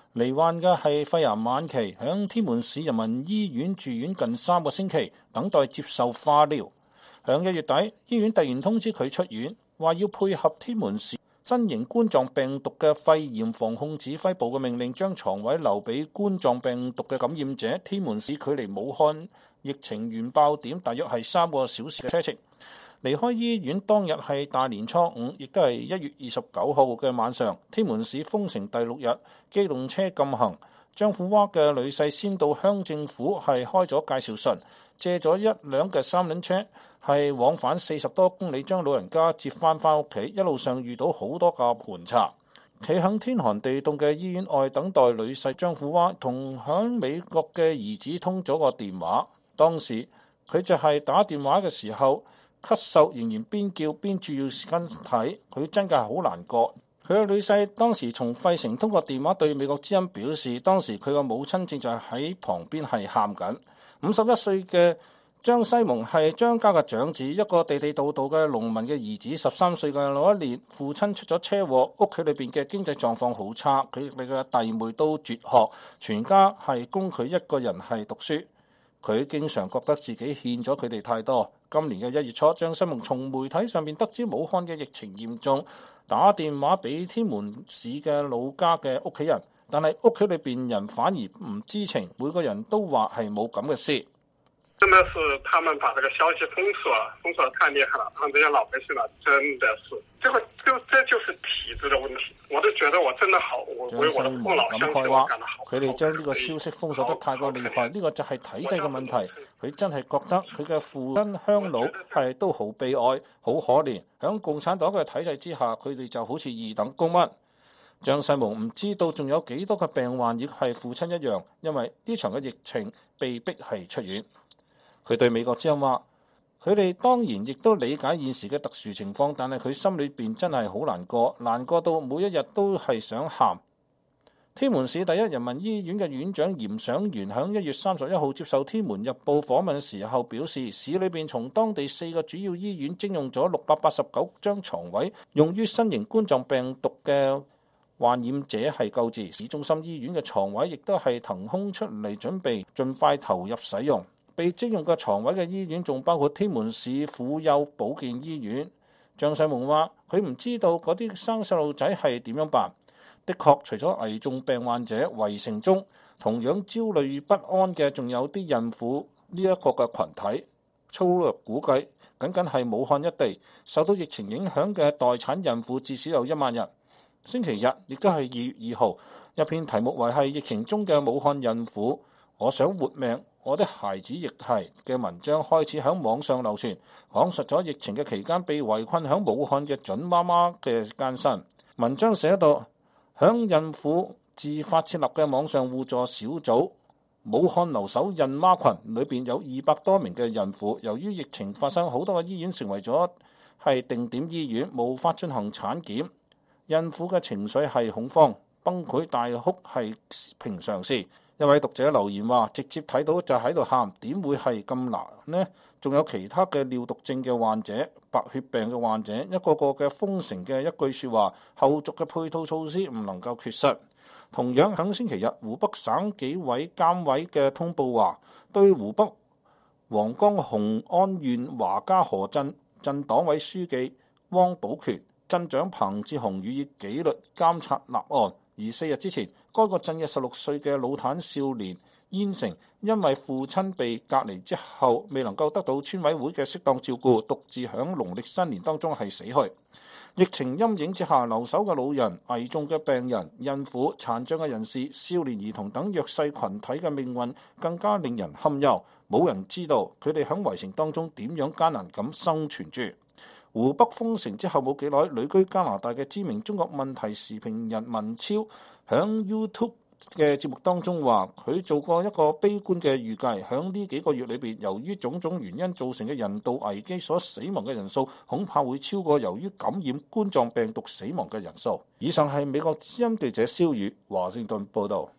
J: 罹患嘅係肺癌晚期，響天門市人民醫院住院近三個星期，等待接受化療。響一月底，醫院突然通知佢出院，話要配合天門市新型冠狀病毒嘅肺炎防控指揮部嘅命令，將床位留俾冠狀病毒嘅感染者。天門市距離武漢疫情原爆點大約係三個小時嘅車程。離開醫院當日係大年初五，亦都係一月二十九號嘅晚上。天門市封城第六日，機動車禁行。張富娃嘅女婿先到鄉政府係開咗介紹信，借咗一輛嘅三輪車，係往返四十多公里，將老人家接翻返屋企。一路上遇到好多架盤查，企響天寒地凍嘅醫院外等待女婿張富娃同響美國嘅兒子通咗個電話。當時佢就係打電話嘅時候，咳嗽仍然邊叫邊注意身體，佢真係好難過。佢嘅女婿當時從費城通過電話對美國之音表示，當時佢嘅母親正在喺旁邊係喊緊。五十一歲嘅張西蒙係張家嘅長子，一個地地道道嘅農民嘅兒子。十三歲嘅嗰一年，父親出咗車禍，屋企裏邊嘅經濟狀況好差，佢哋嘅弟妹都輟學，全家係供佢一個人係讀書。佢經常覺得自己欠咗佢哋太多。今年嘅一月初，張西蒙從媒體上面得知武漢嘅疫情嚴重，打電話俾天門市嘅老家嘅屋企人，但係屋企裏邊人反而唔知情，每個人都話係冇咁嘅事。
L: 真的是他們把這個消息封鎖，封鎖得太厲害了，讓這些老百姓呢，真的是，這個就這就是體制的問題。我都覺得我真的好，我為我的父老鄉親我幹得好。
J: 佢哋將呢個消息封鎖得太過厲害，呢個就係體制嘅問題。佢真係覺得佢嘅父親鄉老係都好悲哀、好可憐。響共產黨嘅體制之下，佢哋就好似二等公民。張世蒙唔知道仲有幾多個病患亦係父親一樣，因為呢場嘅疫情被逼係出院。佢對美國之音話：佢哋當然亦都理解現時嘅特殊情況，但係佢心裏邊真係好難過，難過到每一日都係想喊。天門市第一人民醫院嘅院長嚴想元響一月三十一號接受《天門日報》訪問時候表示，市裏邊從當地四個主要醫院徵用咗六百八十九張床位，用於新型冠狀病毒嘅患染者係救治。市中心醫院嘅床位亦都係騰空出嚟，準備盡快投入使用。被徵用嘅床位嘅醫院仲包括天門市婦幼保健醫院。張世蒙話：佢唔知道嗰啲生細路仔係點樣辦。的確，除咗危重病患者，圍城中同樣焦慮不安嘅，仲有啲孕婦呢一個嘅群體。粗略估計，僅僅係武漢一地受到疫情影響嘅待產孕婦至少有一萬人。星期日亦都係二月二號，一篇題目為係疫情中嘅武漢孕婦，我想活命，我的孩子亦係嘅文章開始喺網上流傳，講述咗疫情嘅期間被圍困喺武漢嘅準媽媽嘅艱辛。文章寫到，響孕婦自發設立嘅網上互助小組武漢留守孕媽群裏邊有二百多名嘅孕婦，由於疫情發生，好多個醫院成為咗係定點醫院，無法進行產檢。孕婦嘅情緒係恐慌、崩潰、大哭係平常事。一位讀者留言話：直接睇到就喺度喊，點會係咁難呢？仲有其他嘅尿毒症嘅患者、白血病嘅患者，一個個嘅封城嘅一句説話，後續嘅配套措施唔能夠缺失。同樣喺星期日，湖北省紀委監委嘅通報話，對湖北黃岡雄安縣華家河鎮鎮黨委書記汪寶權、鎮長彭志雄予以紀律監察立案。而四日之前，該個鎮嘅十六歲嘅老坦少年燕成，因為父親被隔離之後，未能夠得到村委會嘅適當照顧，獨自響農曆新年當中係死去。疫情陰影之下，留守嘅老人、危重嘅病人、孕婦、殘障嘅人士、少年兒童等弱勢群體嘅命運更加令人堪憂。冇人知道佢哋響圍城當中點樣艱難咁生存住。湖北封城之後冇幾耐，旅居加拿大嘅知名中國問題時評人文超響 YouTube 嘅節目當中話，佢做過一個悲觀嘅預計，響呢幾個月裏邊，由於種種原因造成嘅人道危機所死亡嘅人數，恐怕會超過由於感染冠狀病毒死亡嘅人數。以上係美國之音記者蕭宇華盛頓報導。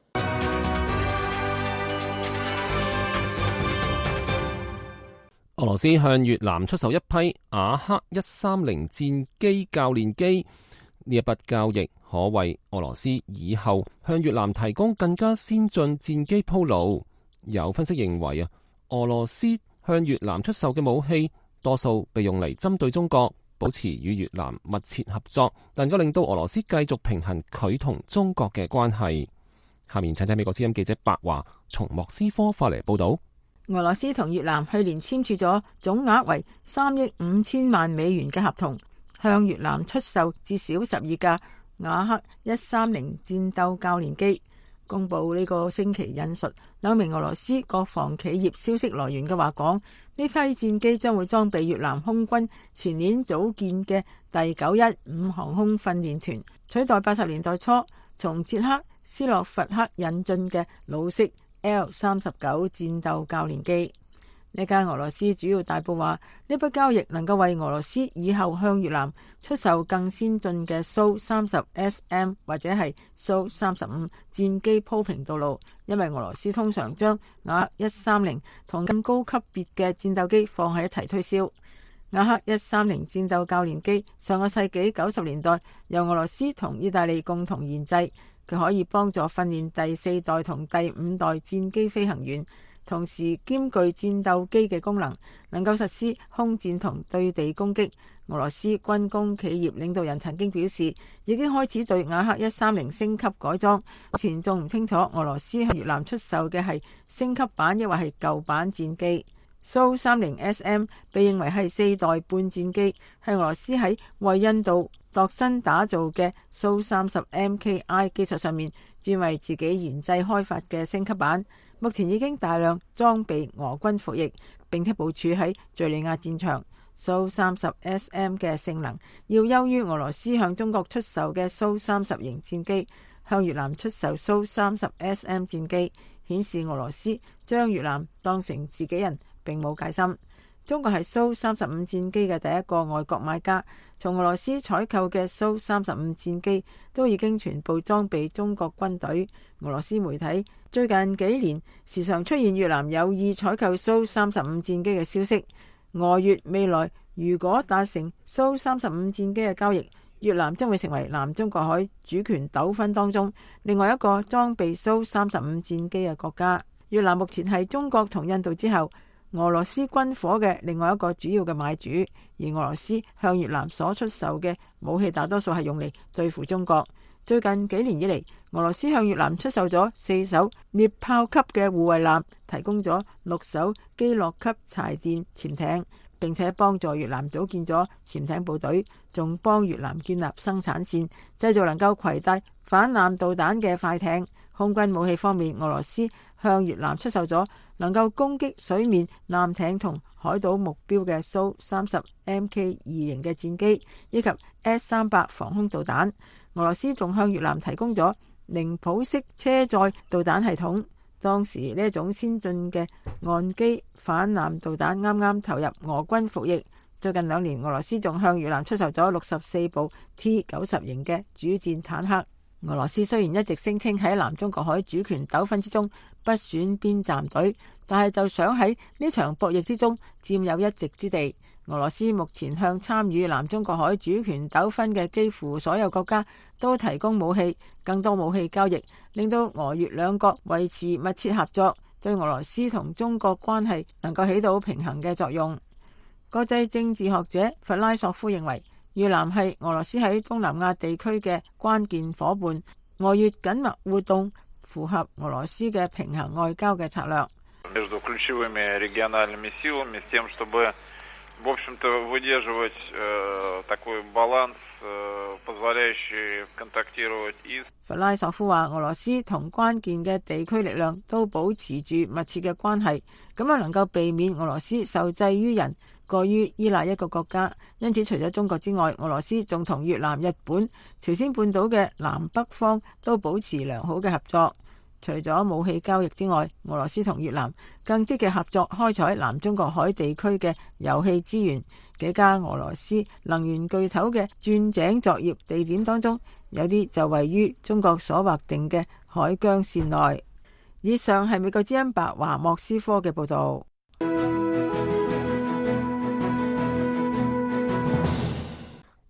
A: 俄羅斯向越南出售一批雅克一三零戰機教練機， 呢一筆交易可為俄羅斯以後向越南提供更加先進戰機鋪路。有分析認為啊，俄羅斯向越南出售嘅武器多數被用嚟針對中國，保持與越南密切合作，能夠令到俄羅斯繼續平衡佢同中國嘅關係。下面請睇美國之音記者白華從莫斯科發嚟報道。
C: 俄羅斯同越南去年簽署咗總額為三億五千萬美元嘅合同，向越南出售至少十二架雅克一三零戰鬥教練機。公佈呢個星期引述兩名俄羅斯國防企業消息來源嘅話講，呢批戰機將會裝備越南空軍前年組建嘅第九一五航空訓練團，取代八十年代初從捷克斯洛伐克引進嘅老式 L 三十九戰鬥教練機。呢間俄羅斯主要大報話，呢筆交易能夠為俄羅斯以後向越南出售更先進嘅蘇三十 S M 或者係蘇三十五戰機鋪平道路，因為俄羅斯通常將雅克一三零同更高級別嘅戰鬥機放喺一齊推銷。雅克一三零戰鬥教練機上個世紀九十年代由俄羅斯同意大利共同研製，佢可以幫助訓練第四代同第五代戰機飛行員，同時兼具戰鬥機嘅功能，能夠實施空戰同對地攻擊。俄羅斯軍工企業領導人曾經表示，已經開始對雅克一三零升級改裝。目前仲唔清楚俄羅斯向越南出售嘅係升級版抑或係舊版戰機。蘇三零 S M 被認為係四代半戰機，係俄羅斯喺為印度度身打造嘅蘇三十 M K I 基礎上面專為自己研製開發嘅升級版。目前已經大量裝備俄軍服役，並且部署喺敘利亞戰場。蘇三十 S M 嘅性能要優於俄羅斯向中國出售嘅蘇三十型戰機，向越南出售蘇三十 S M 戰機，顯示俄羅斯將越南當成自己人，並冇戒心。中國係蘇三十五戰機嘅第一個外國買家，從俄羅斯採購嘅蘇三十五戰機都已經全部裝備中國軍隊。俄羅斯媒體最近幾年時常出現越南有意採購蘇三十五戰機嘅消息。俄越未來如果達成蘇三十五戰機嘅交易，越南將會成為南中國海主權糾紛當中另外一個裝備蘇三十五戰機嘅國家。越南目前係中國同印度之後俄羅斯軍火嘅另外一個主要嘅買主，而俄羅斯向越南所出售嘅武器大多數係用嚟對付中國。最近幾年以嚟，俄羅斯向越南出售咗四艘獵豹級嘅護衛艦，提供咗六艘基洛級柴電潛艇，並且幫助越南組建咗潛艇部隊，仲幫越南建立生產線，製造能夠攜帶反艦導彈嘅快艇。空軍武器方面，俄羅斯向越南出售咗能夠攻擊水面艦艇同海島目標嘅蘇三十 M K 二型嘅戰機，以及 S 三百防空導彈。俄羅斯仲向越南提供咗寧普式車載導彈系統。當時呢一種先進嘅岸基反艦導彈啱啱投入俄軍服役。最近兩年，俄羅斯仲向越南出售咗六十四部 T 九十型嘅主戰坦克。俄羅斯雖然一直聲稱喺南中國海主權糾紛之中不選邊站隊，但係就想喺呢場博弈之中佔有一席之地。俄羅斯目前向參與南中國海主權糾紛嘅幾乎所有國家都提供武器，更多武器交易令到俄越兩國維持密切合作，對俄羅斯同中國關係能夠起到平衡嘅作用。國際政治學者弗拉索夫認為，越南係俄羅斯喺東南亞地區嘅關鍵夥伴，俄越緊密活動符合俄羅斯嘅平衡外交嘅策略。弗拉索夫話，俄羅斯同關鍵嘅地區力量都保持住密切嘅關係，咁樣能夠避免俄羅斯受制於人，過於依賴一個國家。因此除咗中國之外，俄羅斯仲同越南、日本、朝鮮半島嘅南北方都保持良好嘅合作。除咗武器交易之外，俄羅斯同越南更積極合作開採南中國海地區嘅油氣資源。幾家俄羅斯能源巨頭嘅鑽井作業地點當中，有啲就位於中國所劃定嘅海疆線內。以上係美國之音白華莫斯科嘅報道。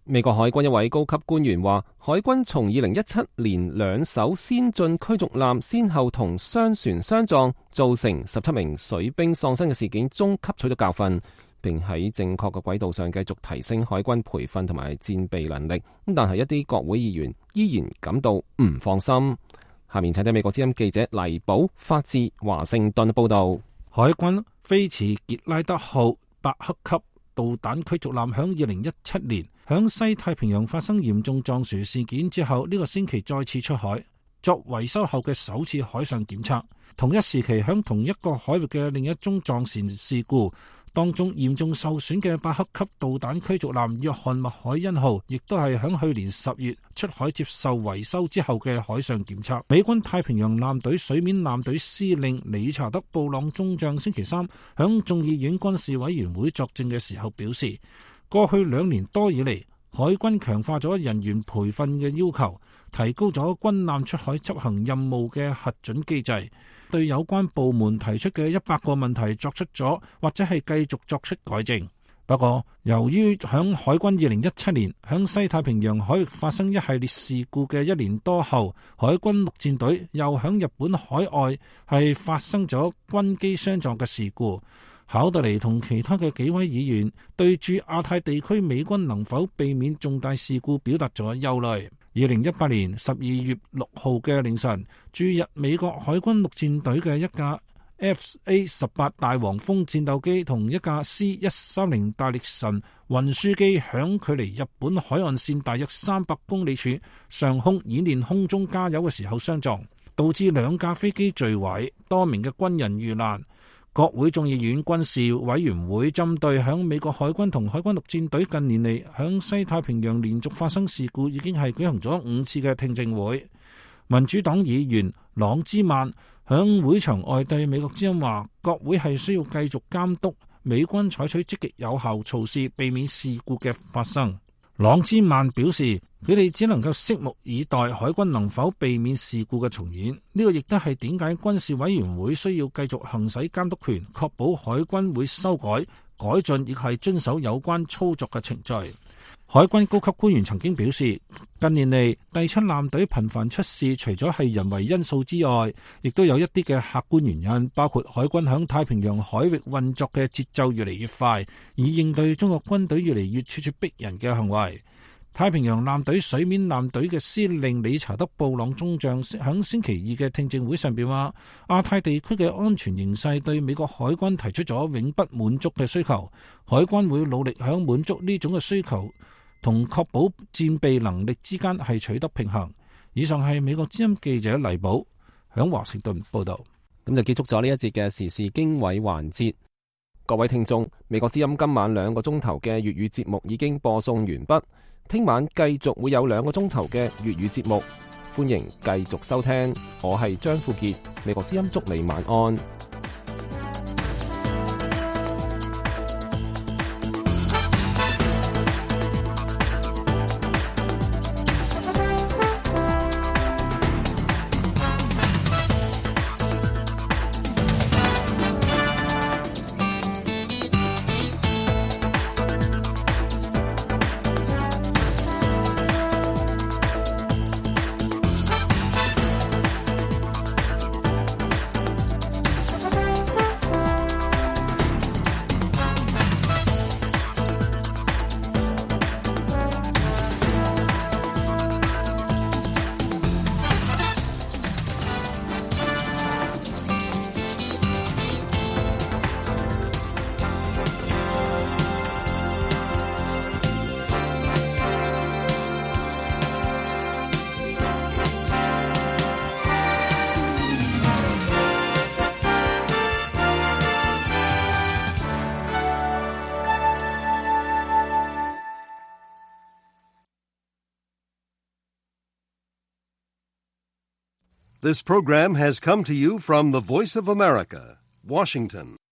A: 美國海軍一位高級官員話，海軍從二零一七年兩艘先進驅逐艦先後同商船相撞，造成十七名水兵喪生嘅事件中吸取咗教訓，並喺正確嘅軌道上繼續提升海軍培訓同埋戰備能力。但係一啲國會議員依然感到唔放心。下面請聽美國之音記者黎寶發自華盛頓報道。
J: 海軍菲茨傑拉德號伯克級導彈驅逐艦響二零一七年響西太平洋發生嚴重撞船事件之後，呢、這個星期再次出海作維修後嘅首次海上檢測。同一時期響同一個海域嘅另一宗撞船事故當中，嚴重受損嘅伯克級導彈驅逐艦約翰麥凱恩號，亦都係響去年十月出海接受維修之後嘅海上檢測。美軍太平洋艦隊水面艦隊司令理查德布朗中將星期三響眾議院軍事委員會作證嘅時候表示，過去兩年多以嚟，海軍強化咗人員培訓嘅要求，提高咗軍艦出海執行任務嘅核准機制，對有關部門提出嘅一百個問題作出咗或者係繼續作出改正。不過，由於響海軍二零一七年響西太平洋海域發生一系列事故嘅一年多後，海軍陸戰隊又響日本海外係發生咗軍機相撞嘅事故。考特尼同其他嘅幾位議員對駐亞太地區美軍能否避免重大事故表達咗憂慮。二零一八年十二月六號嘅凌晨，駐日美國海軍陸戰隊嘅一架 F A 十八大黃蜂戰鬥機同一架 C 一三零大力神運輸機響距離日本海岸線大約三百公里處上空演練空中加油嘅時候相撞，導致兩架飛機墜毀，多名嘅軍人遇難。國會眾議院軍事委員會針對響美國海軍同海軍陸戰隊近年嚟響西太平洋連續發生事故，已經係舉行咗五次嘅聽證會。民主黨議員朗茲曼響會場外對美國之音話，國會係需要繼續監督美軍採取積極有效措施，避免事故嘅發生。朗茲曼表示，佢哋只能夠拭目以待海軍能否避免事故嘅重演。呢個亦都係點解軍事委員會需要繼續行使監督權，確保海軍會修改、改進，亦係遵守有關操作嘅程序。海軍高級官員曾經表示，近年嚟第七艦隊頻繁出事，除咗係人為因素之外，亦都有一啲嘅客觀原因，包括海軍響太平洋海域運作嘅節奏越嚟越快，以應對中國軍隊越嚟越咄咄逼人嘅行為。太平洋艦隊水面艦隊嘅司令理查德布朗中將響星期二嘅聽證會上邊話，亞太地區嘅安全形勢對美國海軍提出咗永不滿足嘅需求，海軍會努力響滿足呢種嘅需求同確保戰備能力之間係取得平衡。以上係美國之音記者黎寶響華盛頓報道。
A: 咁就結束咗呢一節嘅時事經緯環節。各位聽眾，美國之音今晚兩個鐘頭嘅粵語節目已經播送完畢，聽晚繼續會有兩個鐘頭嘅粵語節目，歡迎繼續收聽。我係張富傑，美國之音祝你晚安。
M: This program has come to you from the Voice of America, Washington.